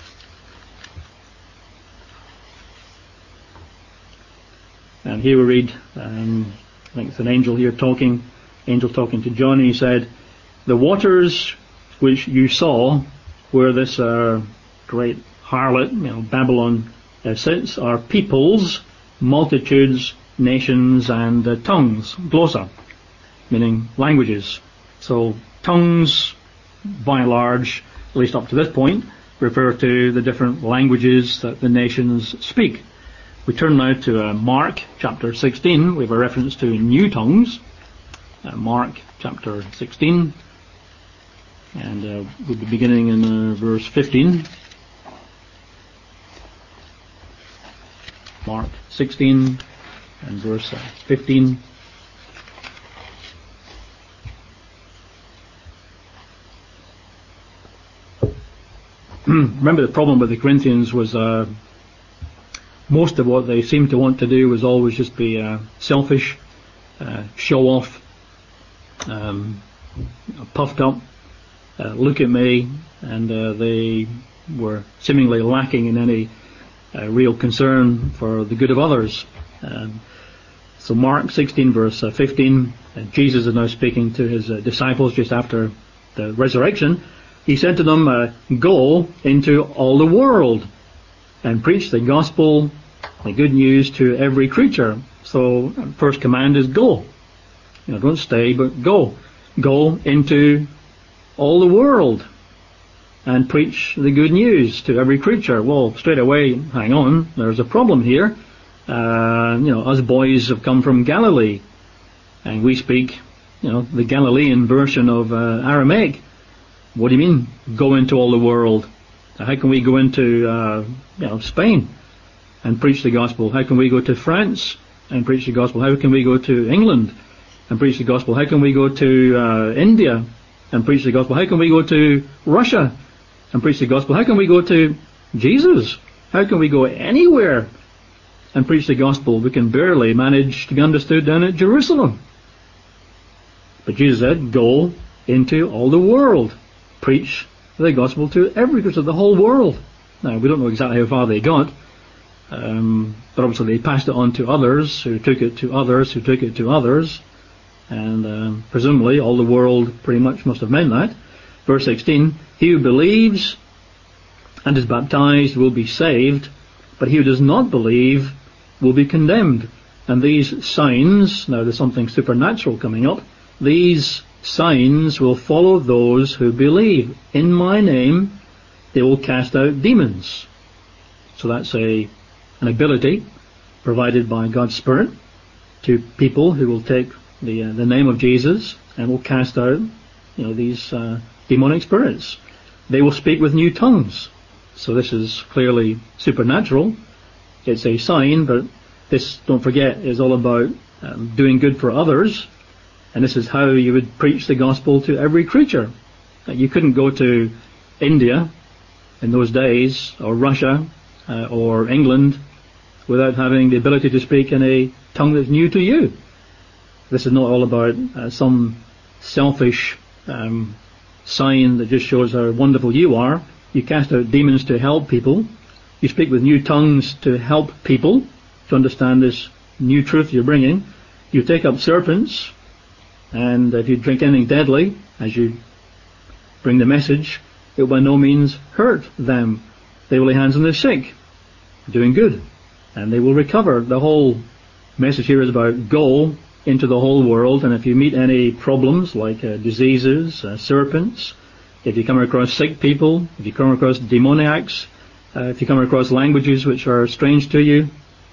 And here we read, um, I think it's an angel here talking, angel talking to John, and he said, the waters which you saw where this uh, great harlot, you know, Babylon, uh, sits, are peoples, multitudes, nations, and uh, tongues, glossa, meaning languages. So tongues, by and large, at least up to this point, refer to the different languages that the nations speak. We turn now to uh, Mark chapter sixteen. We have a reference to new tongues. Uh, Mark chapter sixteen. And uh, we'll be beginning in uh, verse fifteen. Mark sixteen and verse uh, fifteen. remember the problem with the Corinthians was uh, most of what they seemed to want to do was always just be uh, selfish, uh, show off, um, puffed up, uh, look at me, and uh, they were seemingly lacking in any uh, real concern for the good of others. Um, so Mark sixteen verse uh, fifteen, uh, Jesus is now speaking to his uh, disciples just after the resurrection. He said to them, uh, go into all the world and preach the gospel, the good news to every creature. So first command is go. You know, don't stay, but go. Go into all the world and preach the good news to every creature. Well, straight away, hang on, there's a problem here. Uh, you know, us boys have come from Galilee, and we speak, you know, the Galilean version of uh, Aramaic. What do you mean, go into all the world? How can we go into, uh, you know, Spain and preach the gospel? How can we go to France and preach the gospel? How can we go to England and preach the gospel? How can we go to uh, India and preach the gospel? How can we go to Russia and preach the gospel? How can we go to Jesus? How can we go anywhere and preach the gospel? We can barely manage to be understood down at Jerusalem. But Jesus said, go into all the world. Preach the gospel to every creature of the whole world. Now, we don't know exactly how far they got, um, but obviously they passed it on to others, who took it to others, who took it to others, and um, presumably all the world pretty much must have meant that. Verse sixteen, he who believes and is baptized will be saved, but he who does not believe will be condemned. And these signs, now there's something supernatural coming up, these signs will follow those who believe. In my name they will cast out demons. So that's a an ability provided by God's Spirit to people who will take the uh, the name of Jesus and will cast out, you know, these uh, demonic spirits. They will speak with new tongues. So this is clearly supernatural. It's a sign, but this, don't forget, is all about um, doing good for others. And this is how you would preach the gospel to every creature. You couldn't go to India in those days, or Russia, uh, or England, without having the ability to speak in a tongue that's new to you. This is not all about uh, some selfish um, sign that just shows how wonderful you are. You cast out demons to help people. You speak with new tongues to help people to understand this new truth you're bringing. You take up serpents, and if you drink anything deadly, as you bring the message, it will by no means hurt them. They will lay hands on the sick, doing good, and they will recover. The whole message here is about go into the whole world, and if you meet any problems like uh, diseases, uh, serpents, if you come across sick people, if you come across demoniacs, uh, if you come across languages which are strange to you,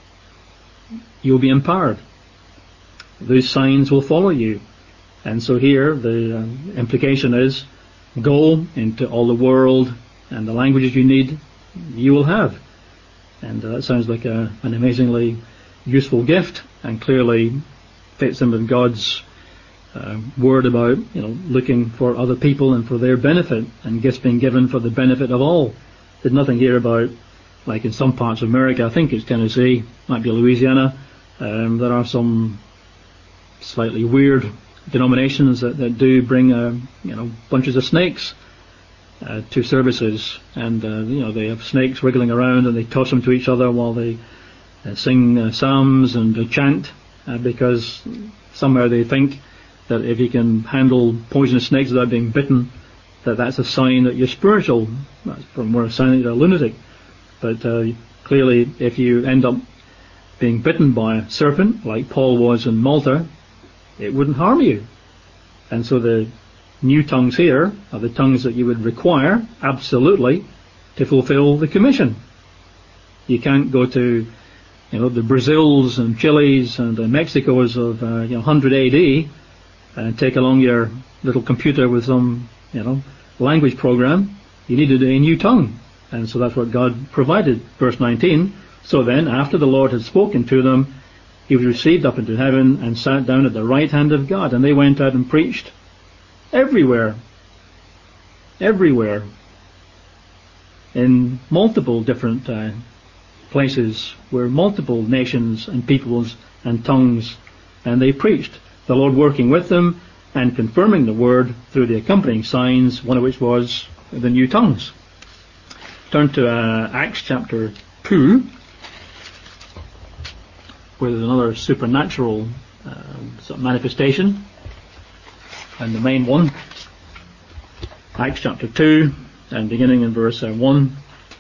you'll be empowered. Those signs will follow you. And so here the uh, implication is, go into all the world, and the languages you need, you will have. And uh, that sounds like a, an amazingly useful gift, and clearly fits in with God's uh, word about, you know, looking for other people and for their benefit, and gifts being given for the benefit of all. There's nothing here about, like in some parts of America, I think it's Tennessee, might be Louisiana, um, there are some slightly weird denominations that, that do bring, uh, you know, bunches of snakes uh, to services, and uh, you know, they have snakes wriggling around, and they toss them to each other while they uh, sing uh, psalms and uh, chant, uh, because somehow they think that if you can handle poisonous snakes without being bitten, that that's a sign that you're spiritual. That's more a sign that you're a lunatic. But uh, clearly, if you end up being bitten by a serpent, like Paul was in Malta, it wouldn't harm you. And so the new tongues here are the tongues that you would require, absolutely, to fulfill the commission. You can't go to, you know, the Brazils and Chiles and the Mexicos of uh, you know, one hundred A D and take along your little computer with some, you know, language program. You needed a new tongue. And so that's what God provided. Verse nineteen, so then, after the Lord had spoken to them, he was received up into heaven and sat down at the right hand of God. And they went out and preached everywhere. Everywhere. in multiple different uh, places, where multiple nations and peoples and tongues, and they preached, the Lord working with them and confirming the word through the accompanying signs, one of which was the new tongues. Turn to uh, Acts chapter two, where there's another supernatural uh, sort of manifestation, and the main one. Acts chapter two, and beginning in verse uh, one.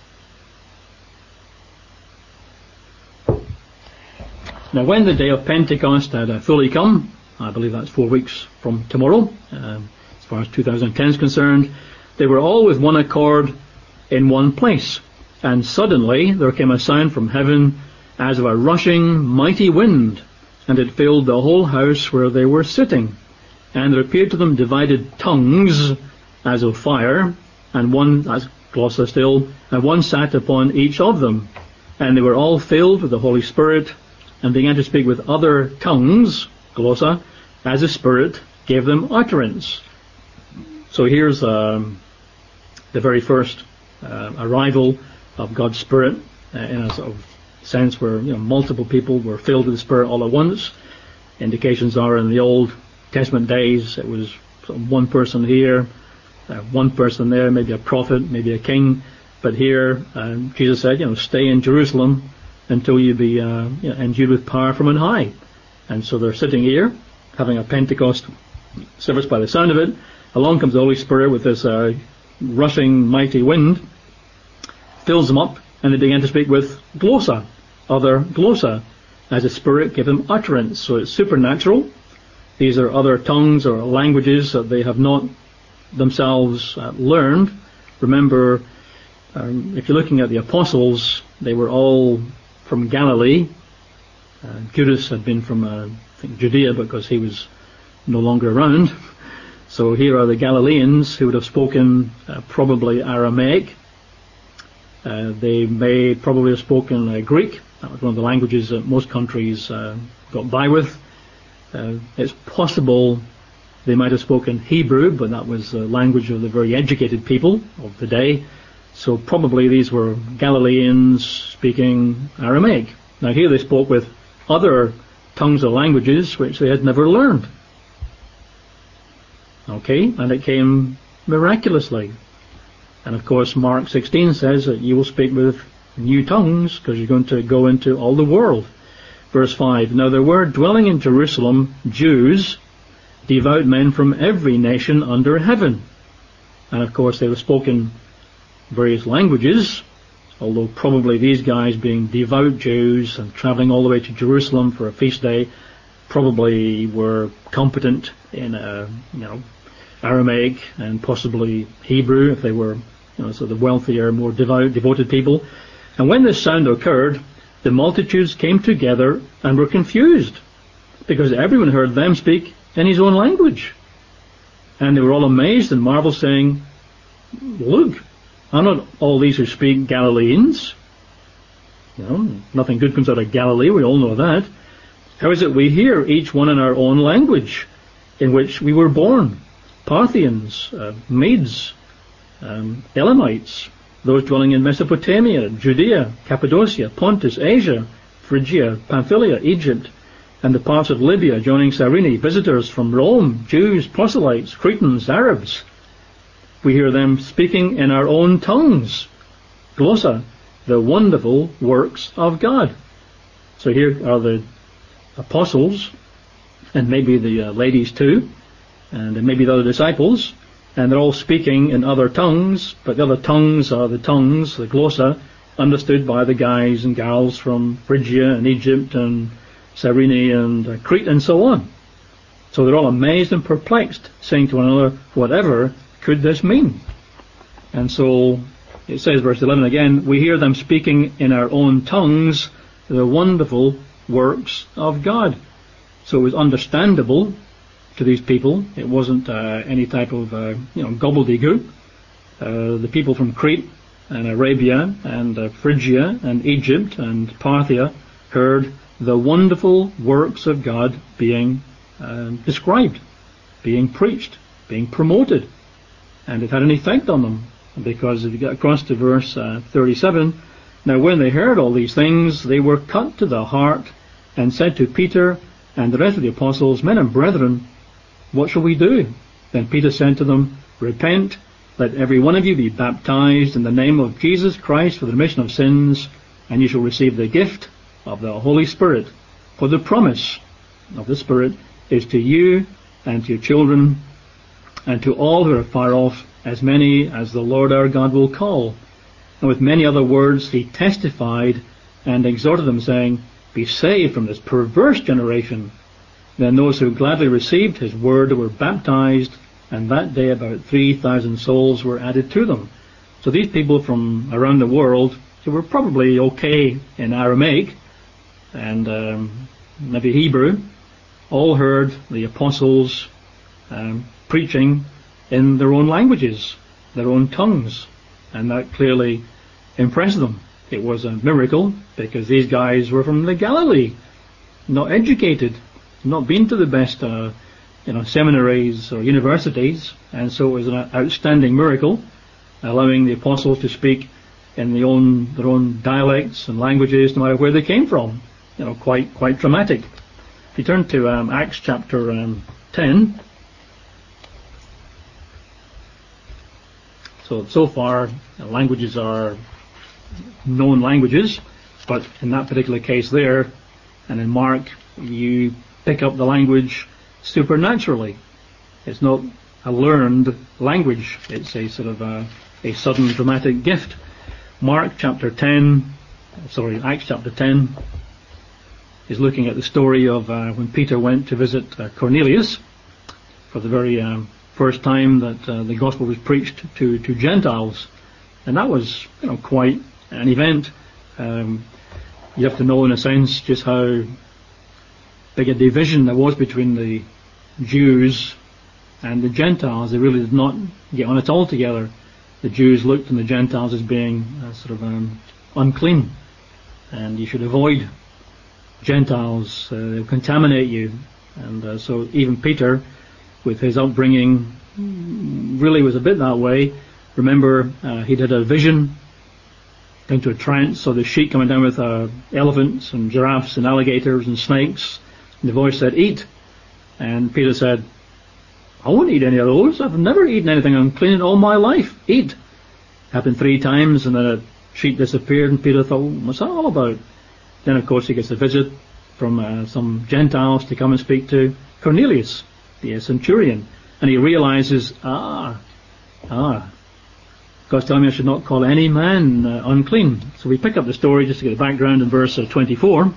Now when the day of Pentecost had uh, fully come, I believe that's four weeks from tomorrow, um, as far as two thousand ten is concerned, they were all with one accord in one place. And suddenly there came a sound from heaven as of a rushing mighty wind, and it filled the whole house where they were sitting. And there appeared to them divided tongues as of fire, and one, that's glossa still, and one sat upon each of them. And they were all filled with the Holy Spirit, and began to speak with other tongues, glossa, as the Spirit gave them utterance. So here's um, the very first uh, arrival of God's Spirit uh, in a sort of sense where, you know, multiple people were filled with the Spirit all at once. Indications are in the Old Testament days it was sort of one person here, uh, one person there, maybe a prophet, maybe a king. But here uh, Jesus said, you know, stay in Jerusalem until you be uh, you know, endued with power from on high. And so they're sitting here, having a Pentecost service by the sound of it. Along comes the Holy Spirit with this uh, rushing mighty wind, fills them up, and they begin to speak with glossa, other glossa, as the Spirit gave them utterance. So it's supernatural. These are other tongues or languages that they have not themselves uh, learned. Remember, um, if you're looking at the apostles, they were all from Galilee. Uh, Judas had been from uh, I think Judea because he was no longer around. So here are the Galileans who would have spoken uh, probably Aramaic. Uh, they may probably have spoken uh, Greek. That was one of the languages that most countries uh, got by with. Uh, it's possible they might have spoken Hebrew, but that was the language of the very educated people of the day. So probably these were Galileans speaking Aramaic. Now here they spoke with other tongues or languages which they had never learned. Okay, and it came miraculously. And of course Mark sixteen says that you will speak with new tongues because you're going to go into all the world. Verse five, now there were dwelling in Jerusalem Jews, devout men from every nation under heaven. And of course they were spoken various languages, although probably these guys, being devout Jews and travelling all the way to Jerusalem for a feast day, probably were competent in uh, you know Aramaic and possibly Hebrew if they were, you know, so the wealthier, more devout, devoted people. And when this sound occurred, the multitudes came together and were confused, because everyone heard them speak in his own language. And they were all amazed and marveled, saying, look, are not all these who speak Galileans? You know, nothing good comes out of Galilee, we all know that. How is it we hear each one in our own language in which we were born? Parthians, uh, Medes, um, Elamites, those dwelling in Mesopotamia, Judea, Cappadocia, Pontus, Asia, Phrygia, Pamphylia, Egypt, and the parts of Libya joining Cyrene, visitors from Rome, Jews, proselytes, Cretans, Arabs. We hear them speaking in our own tongues. Glossa, the wonderful works of God. So here are the apostles, and maybe the uh, ladies too, and maybe the other disciples, and they're all speaking in other tongues, but the other tongues are the tongues, the glossa, understood by the guys and gals from Phrygia and Egypt and Cyrene and uh, Crete and so on. So they're all amazed and perplexed, saying to one another, whatever could this mean? And so it says, verse eleven again, we hear them speaking in our own tongues the wonderful works of God. So it was understandable to these people. It wasn't uh, any type of uh, you know gobbledygook. Uh, the people from Crete and Arabia and uh, Phrygia and Egypt and Parthia heard the wonderful works of God being uh, described, being preached, being promoted, and it had an effect on them. because if you get across to verse uh, thirty-seven, now when they heard all these things, they were cut to the heart, and said to Peter and the rest of the apostles, Men and brethren, what shall we do? Then Peter said to them, Repent, let every one of you be baptized in the name of Jesus Christ for the remission of sins, and you shall receive the gift of the Holy Spirit. For the promise of the Spirit is to you and to your children, and to all who are far off, as many as the Lord our God will call. And with many other words he testified and exhorted them, saying, Be saved from this perverse generation. Then those who gladly received his word were baptized, and that day about three thousand souls were added to them. So these people from around the world, who were probably okay in Aramaic and um, maybe Hebrew, all heard the apostles um, preaching in their own languages, their own tongues, and that clearly impressed them. It was a miracle, because these guys were from the Galilee, not educated, not been to the best uh, you know, seminaries or universities, and so it was an outstanding miracle, allowing the apostles to speak in the own, their own dialects and languages, no matter where they came from. You know, quite quite dramatic. If you turn to um, Acts chapter um, ten, so so far languages are known languages, but in that particular case there, and in Mark, you pick up the language supernaturally. It's not a learned language. It's a sort of a, a sudden dramatic gift. Mark chapter ten, sorry, Acts chapter ten is looking at the story of uh, when Peter went to visit uh, Cornelius for the very um, first time that uh, the gospel was preached to, to Gentiles. And that was, you know, quite an event. Um, you have to know, in a sense, just how big a division there was between the Jews and the Gentiles. They really did not get on at all together. The Jews looked on the Gentiles as being uh, sort of um, unclean, and you should avoid Gentiles. Uh, they'll contaminate you. And uh, so even Peter, with his upbringing, really was a bit that way. Remember, uh, he'd had a vision, into a trance, saw the sheep coming down with uh, elephants and giraffes and alligators and snakes. And the voice said, Eat. And Peter said, I won't eat any of those. I've never eaten anything unclean in all my life. Eat. Happened three times, and then a sheep disappeared, and Peter thought, what's that all about? Then, of course, he gets a visit from uh, some Gentiles to come and speak to Cornelius, the centurion. And he realizes, ah, ah, God's telling me I should not call any man uh, unclean. So we pick up the story just to get the background in verse uh, twenty-four.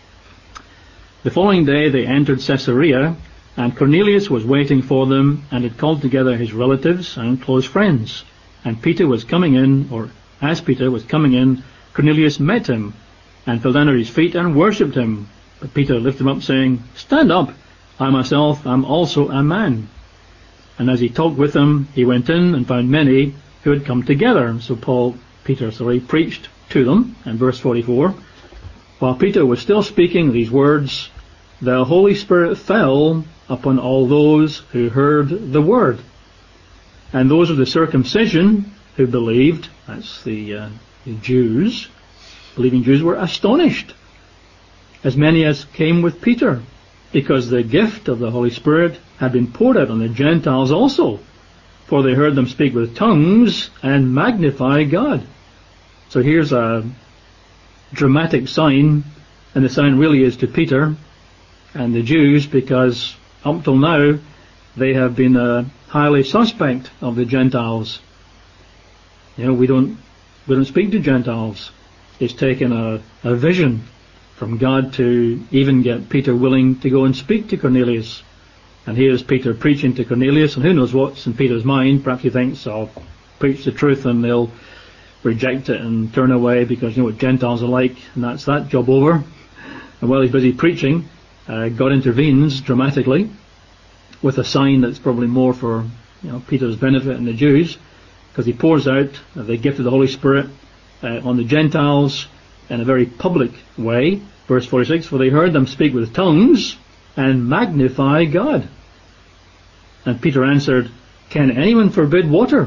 The following day they entered Caesarea, and Cornelius was waiting for them, and had called together his relatives and close friends. And Peter was coming in, or as Peter was coming in, Cornelius met him, and fell down at his feet and worshipped him. But Peter lifted him up, saying, Stand up, I myself am also a man. And as he talked with them, he went in and found many who had come together. So Paul, Peter, sorry, preached to them. And verse forty-four, while Peter was still speaking these words, the Holy Spirit fell upon all those who heard the word. And those of the circumcision who believed, that's the, uh, the Jews, believing Jews, were astonished, as many as came with Peter, because the gift of the Holy Spirit had been poured out on the Gentiles also, for they heard them speak with tongues and magnify God. So here's a dramatic sign, and the sign really is to Peter and the Jews, because up till now they have been uh, highly suspect of the Gentiles. You know, we don't we don't speak to Gentiles. It's taken a, a vision from God to even get Peter willing to go and speak to Cornelius. And here's Peter preaching to Cornelius, and who knows what's in Peter's mind. Perhaps he thinks, I'll preach the truth and they'll reject it and turn away, because you know what Gentiles are like, and that's that job over. And while he's busy preaching, uh, God intervenes dramatically with a sign that's probably more for you know Peter's benefit and the Jews, because he pours out the gift of the Holy Spirit uh, on the Gentiles in a very public way. Verse forty-six, for they heard them speak with tongues and magnify God. And Peter answered, Can anyone forbid water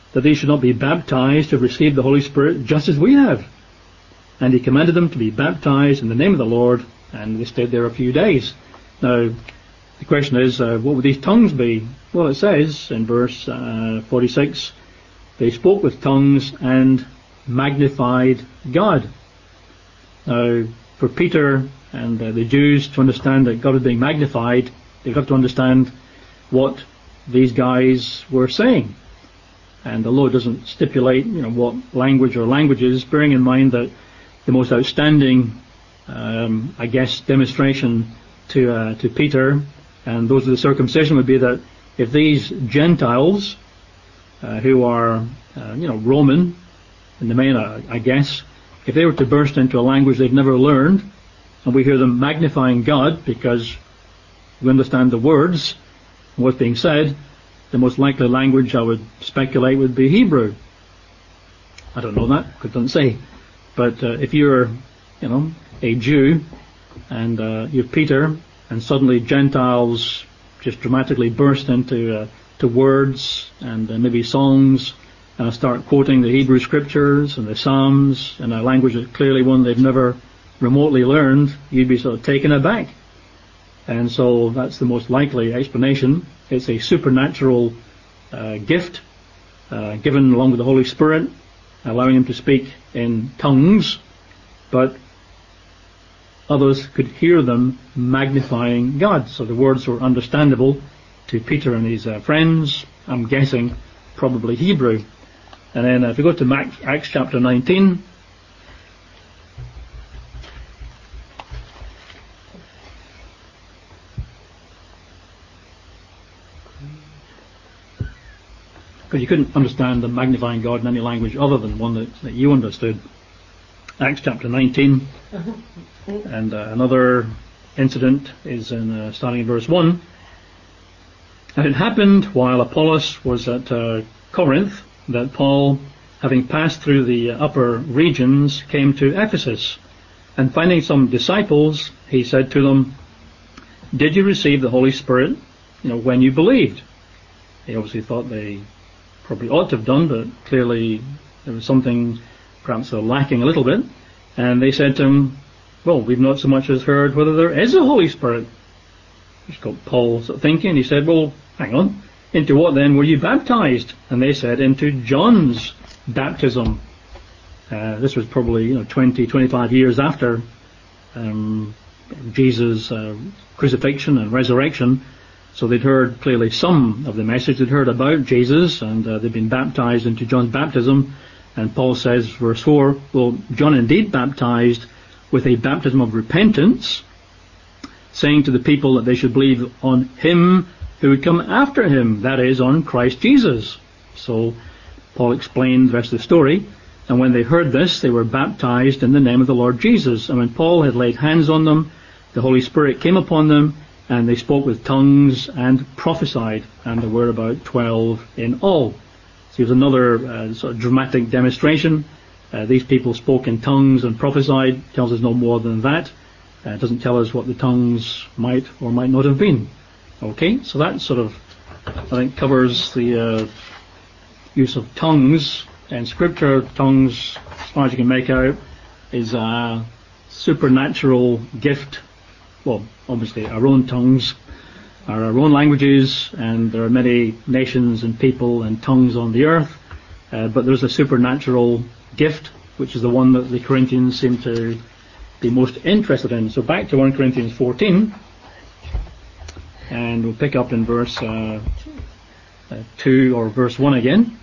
that they should not be baptized to receive the Holy Spirit just as we have. And he commanded them to be baptized in the name of the Lord, and they stayed there a few days. Now, the question is, uh, what would these tongues be? Well, it says in verse uh, forty-six, they spoke with tongues and magnified God. Now, for Peter and uh, the Jews to understand that God is being magnified, they've got to understand what these guys were saying. And although it doesn't stipulate, you know, what language or languages, bearing in mind that the most outstanding, um, I guess, demonstration to uh, to Peter and those of the circumcision would be that if these Gentiles, uh, who are, uh, you know, Roman in the main, uh, I guess, if they were to burst into a language they've never learned, and we hear them magnifying God because we understand the words and what's being said, the most likely language I would speculate would be Hebrew. I don't know that, because it doesn't say. But uh, if you're, you know, a Jew, and uh, you're Peter, and suddenly Gentiles just dramatically burst into uh, to words and uh, maybe songs, and start quoting the Hebrew scriptures and the Psalms in a language that clearly one they've never remotely learned, you'd be sort of taken aback. And so that's the most likely explanation. It's a supernatural uh, gift uh, given along with the Holy Spirit, allowing him to speak in tongues, but others could hear them magnifying God. So the words were understandable to Peter and his uh, friends. I'm guessing probably Hebrew. And then uh, if we go to Acts chapter nineteen, because you couldn't understand the magnifying God in any language other than one that, that you understood. Acts chapter nineteen, and uh, another incident is in uh, starting in verse one. And it happened while Apollos was at uh, Corinth that Paul, having passed through the upper regions, came to Ephesus, and finding some disciples, he said to them, "Did you receive the Holy Spirit, you know, when you believed?" He obviously thought they probably ought to have done, but clearly there was something perhaps lacking a little bit. And they said to him, "Well, we've not so much as heard whether there is a Holy Spirit." Which got Paul sort of thinking. He said, "Well, hang on, into what then were you baptized?" And they said, "Into John's baptism." Uh, this was probably, you know, twenty, twenty-five years after um, Jesus' uh, crucifixion and resurrection. So they'd heard clearly some of the message. They'd heard about Jesus, and uh, they'd been baptized into John's baptism. And Paul says, verse four, "Well, John indeed baptized with a baptism of repentance, saying to the people that they should believe on him who would come after him, that is, on Christ Jesus." So Paul explained the rest of the story. And when they heard this, they were baptized in the name of the Lord Jesus. And when Paul had laid hands on them, the Holy Spirit came upon them, and they spoke with tongues and prophesied. And there were about twelve in all. So here's another uh, sort of dramatic demonstration. Uh, these people spoke in tongues and prophesied. Tells us no more than that. Uh, it doesn't tell us what the tongues might or might not have been. Okay, so that sort of, I think, covers the uh, use of tongues in Scripture. Tongues, as far as you can make out, is a supernatural gift. Well, obviously our own tongues are our own languages, and there are many nations and people and tongues on the earth, uh, but there's a supernatural gift, which is the one that the Corinthians seem to be most interested in. So back to First Corinthians fourteen, and we'll pick up in verse uh, uh, two or verse one again.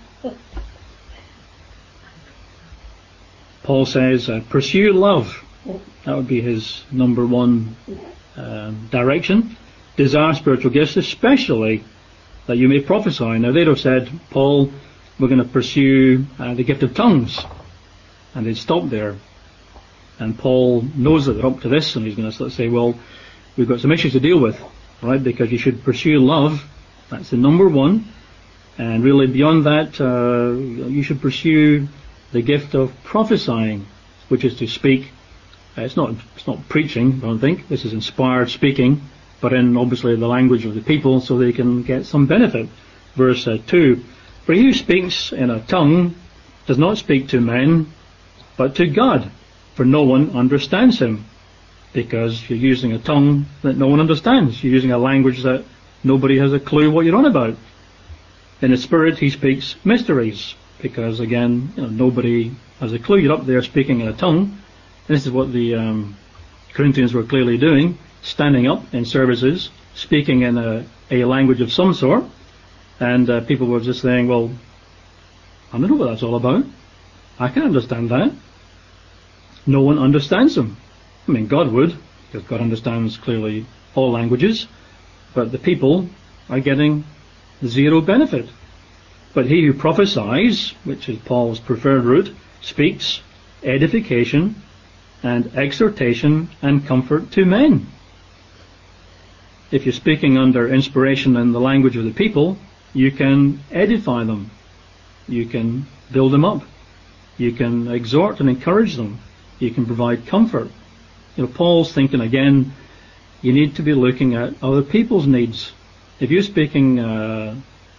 Paul says, uh, "Pursue love." That would be his number one uh, direction. "Desire spiritual gifts, especially that you may prophesy." Now they'd have said, "Paul, we're going to pursue uh, the gift of tongues," and they'd stop there. And Paul knows that they're up to this, and he's going to sort of say, "Well, we've got some issues to deal with, right? Because you should pursue love. That's the number one. And really beyond that, uh, you should pursue the gift of prophesying, which is to speak. Uh, it's not it's not preaching, I don't think. This is inspired speaking, but in obviously the language of the people, so they can get some benefit." Verse uh, two, For he who speaks in a tongue does not speak to men, but to God, for no one understands him, because you're using a tongue that no one understands. You're using a language that nobody has a clue what you're on about. In the Spirit, he speaks mysteries, because again, you know, nobody has a clue. You're up there speaking in a tongue. And this is what the um, Corinthians were clearly doing, standing up in services, speaking in a, a language of some sort, and uh, people were just saying, well, I don't know what that's all about. I can't understand that. No one understands them. I mean, God would, because God understands clearly all languages, but the people are getting zero benefit. But he who prophesies, which is Paul's preferred route, speaks edification and exhortation and comfort to men. If you're speaking under inspiration in the language of the people, you can edify them. You can build them up. You can exhort and encourage them. You can provide comfort. You know, Paul's thinking again, you need to be looking at other people's needs. If you're speaking uh,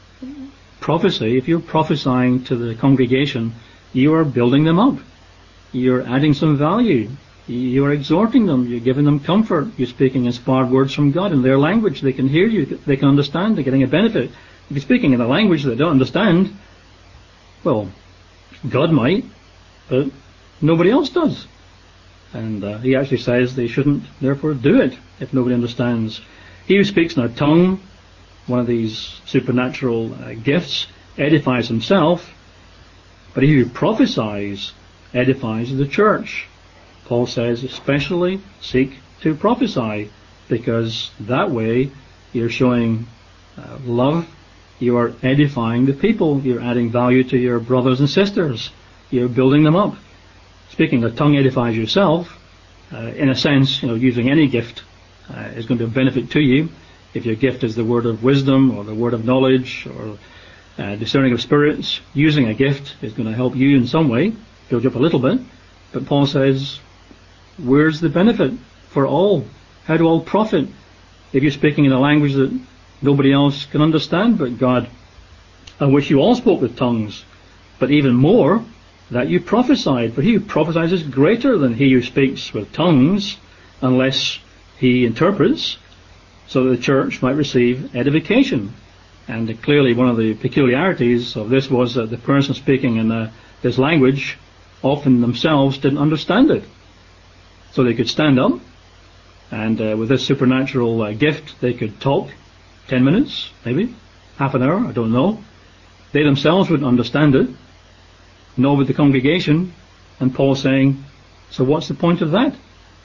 prophecy, if you're prophesying to the congregation, you are building them up. You're adding some value. You are exhorting them. You're giving them comfort. You're speaking inspired words from God in their language. They can hear you. They can understand. They're getting a benefit. If you're speaking in a language that they don't understand, well, God might, but nobody else does. And uh, he actually says they shouldn't therefore do it if nobody understands. He who speaks in a tongue, one of these supernatural uh, gifts, edifies himself, but he who prophesies edifies the church. Paul says especially seek to prophesy, because that way you're showing uh, love, you are edifying the people, you're adding value to your brothers and sisters, you're building them up. Speaking a tongue edifies yourself. Uh, in a sense, you know, using any gift uh, is going to be a benefit to you. If your gift is the word of wisdom or the word of knowledge or uh, discerning of spirits, using a gift is going to help you in some way, build you up a little bit. But Paul says, where's the benefit for all? How do all profit if you're speaking in a language that nobody else can understand but God? I wish you all spoke with tongues, but even more, that you prophesied. For he who prophesies is greater than he who speaks with tongues, unless he interprets, so that the church might receive edification. And clearly one of the peculiarities of this was that the person speaking in uh, this language often themselves didn't understand it. So they could stand up, and uh, with this supernatural uh, gift, they could talk ten minutes, maybe, half an hour, I don't know. They themselves wouldn't understand it, nor would the congregation. And Paul's saying, so what's the point of that?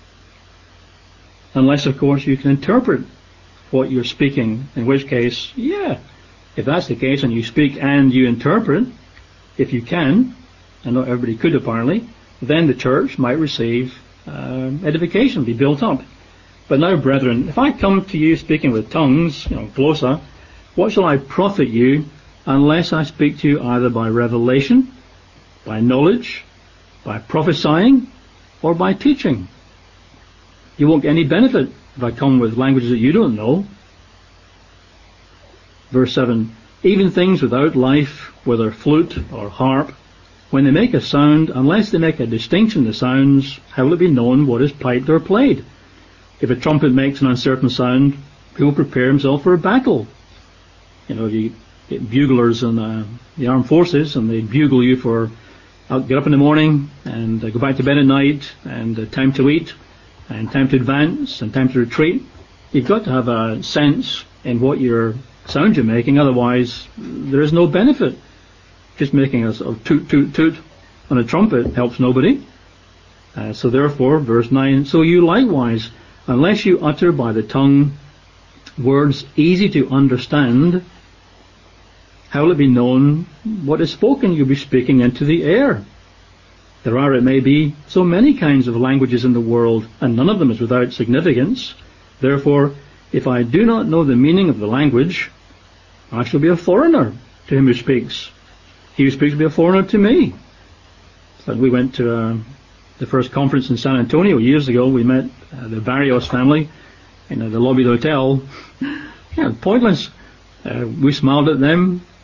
Unless, of course, you can interpret what you're speaking, in which case, yeah, if that's the case and you speak and you interpret, if you can, and not everybody could apparently, then the church might receive uh, edification, be built up. But now, brethren, if I come to you speaking with tongues, you know, glossa, what shall I profit you unless I speak to you either by revelation, by knowledge, by prophesying, or by teaching? You won't get any benefit if I come with languages that you don't know. Verse seven, even things without life, whether flute or harp, when they make a sound, unless they make a distinction in the sounds, how will it be known what is piped or played? If a trumpet makes an uncertain sound, he will prepare himself for a battle. You know, you get buglers in uh, the armed forces, and they bugle you for uh, get up in the morning and uh, go back to bed at night, and uh, time to eat, and time to advance, and time to retreat. You've got to have a sense in what your sound you're making, otherwise there is no benefit. Just making a sort of toot toot toot on a trumpet helps nobody. Uh, so therefore, verse nine, so you likewise, unless you utter by the tongue words easy to understand, how will it be known what is spoken? You'll be speaking into the air. There are, it may be, so many kinds of languages in the world, and none of them is without significance. Therefore, if I do not know the meaning of the language, I shall be a foreigner to him who speaks. He who speaks will be a foreigner to me. So we went to uh, the first conference in San Antonio years ago. We met uh, the Barrios family in uh, the lobby of the hotel. Yeah, pointless. Uh, we smiled at them.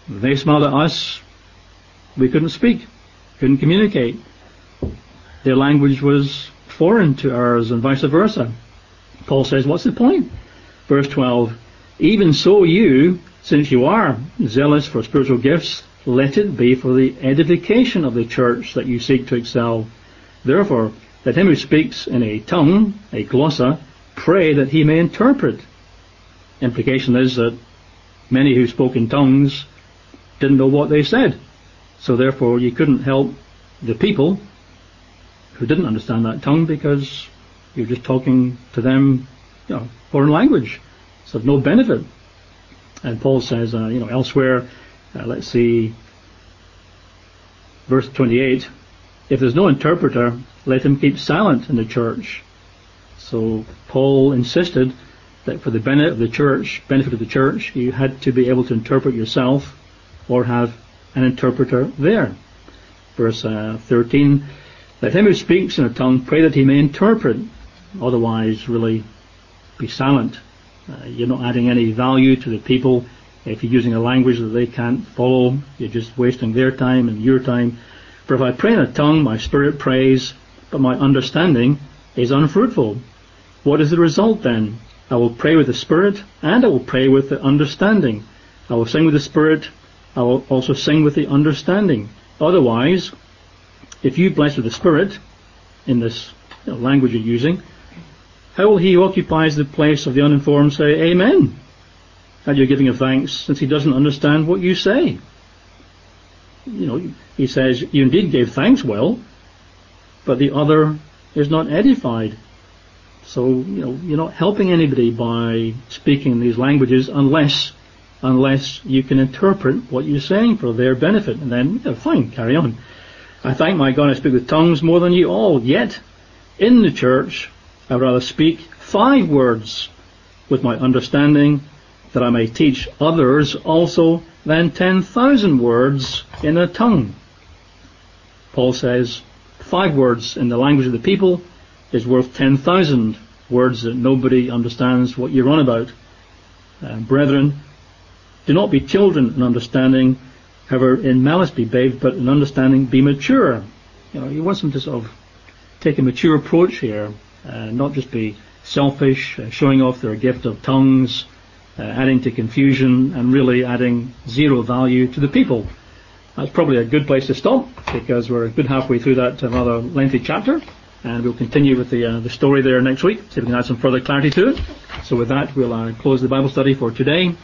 They smiled at us. We couldn't speak, couldn't communicate. Their language was foreign to ours and vice versa. Paul says, what's the point? Verse twelve, even so you, since you are zealous for spiritual gifts, let it be for the edification of the church that you seek to excel. Therefore, let him who speaks in a tongue, a glossa, pray that he may interpret. Implication is that many who spoke in tongues didn't know what they said. So therefore you couldn't help the people who didn't understand that tongue because you're just talking to them, you know, foreign language. So no benefit. And Paul says, uh, you know, elsewhere, uh, let's see, verse twenty-eight, if there's no interpreter, let him keep silent in the church. So Paul insisted that for the benefit of the church, benefit of the church, you had to be able to interpret yourself or have an interpreter there. Verse uh, thirteen, let him who speaks in a tongue pray that he may interpret. Otherwise, really, be silent. Uh, you're not adding any value to the people. If you're using a language that they can't follow, you're just wasting their time and your time. For if I pray in a tongue, my spirit prays, but my understanding is unfruitful. What is the result then? I will pray with the spirit, and I will pray with the understanding. I will sing with the spirit, I will also sing with the understanding. Otherwise, if you bless with the spirit, in this you know, language you're using, how will he who occupies the place of the uninformed say amen at your giving of thanks, since he doesn't understand what you say? You know, he says, you indeed gave thanks well, but the other is not edified. So, you know, you're not helping anybody by speaking these languages unless unless you can interpret what you're saying for their benefit. And then, yeah, fine, carry on. I thank my God I speak with tongues more than you all, yet in the church I would rather speak five words with my understanding, that I may teach others also, than ten thousand words in a tongue. Paul says five words in the language of the people is worth ten thousand words that nobody understands what you're on about. Uh, brethren, do not be children in understanding, however in malice be babes, but in understanding be mature. You know, he wants them to sort of take a mature approach here, uh, not just be selfish, uh, showing off their gift of tongues, uh, adding to confusion, and really adding zero value to the people. That's probably a good place to stop, because we're a good halfway through that uh, rather lengthy chapter, and we'll continue with the uh, the story there next week, see if we can add some further clarity to it. So with that, we'll uh, close the Bible study for today.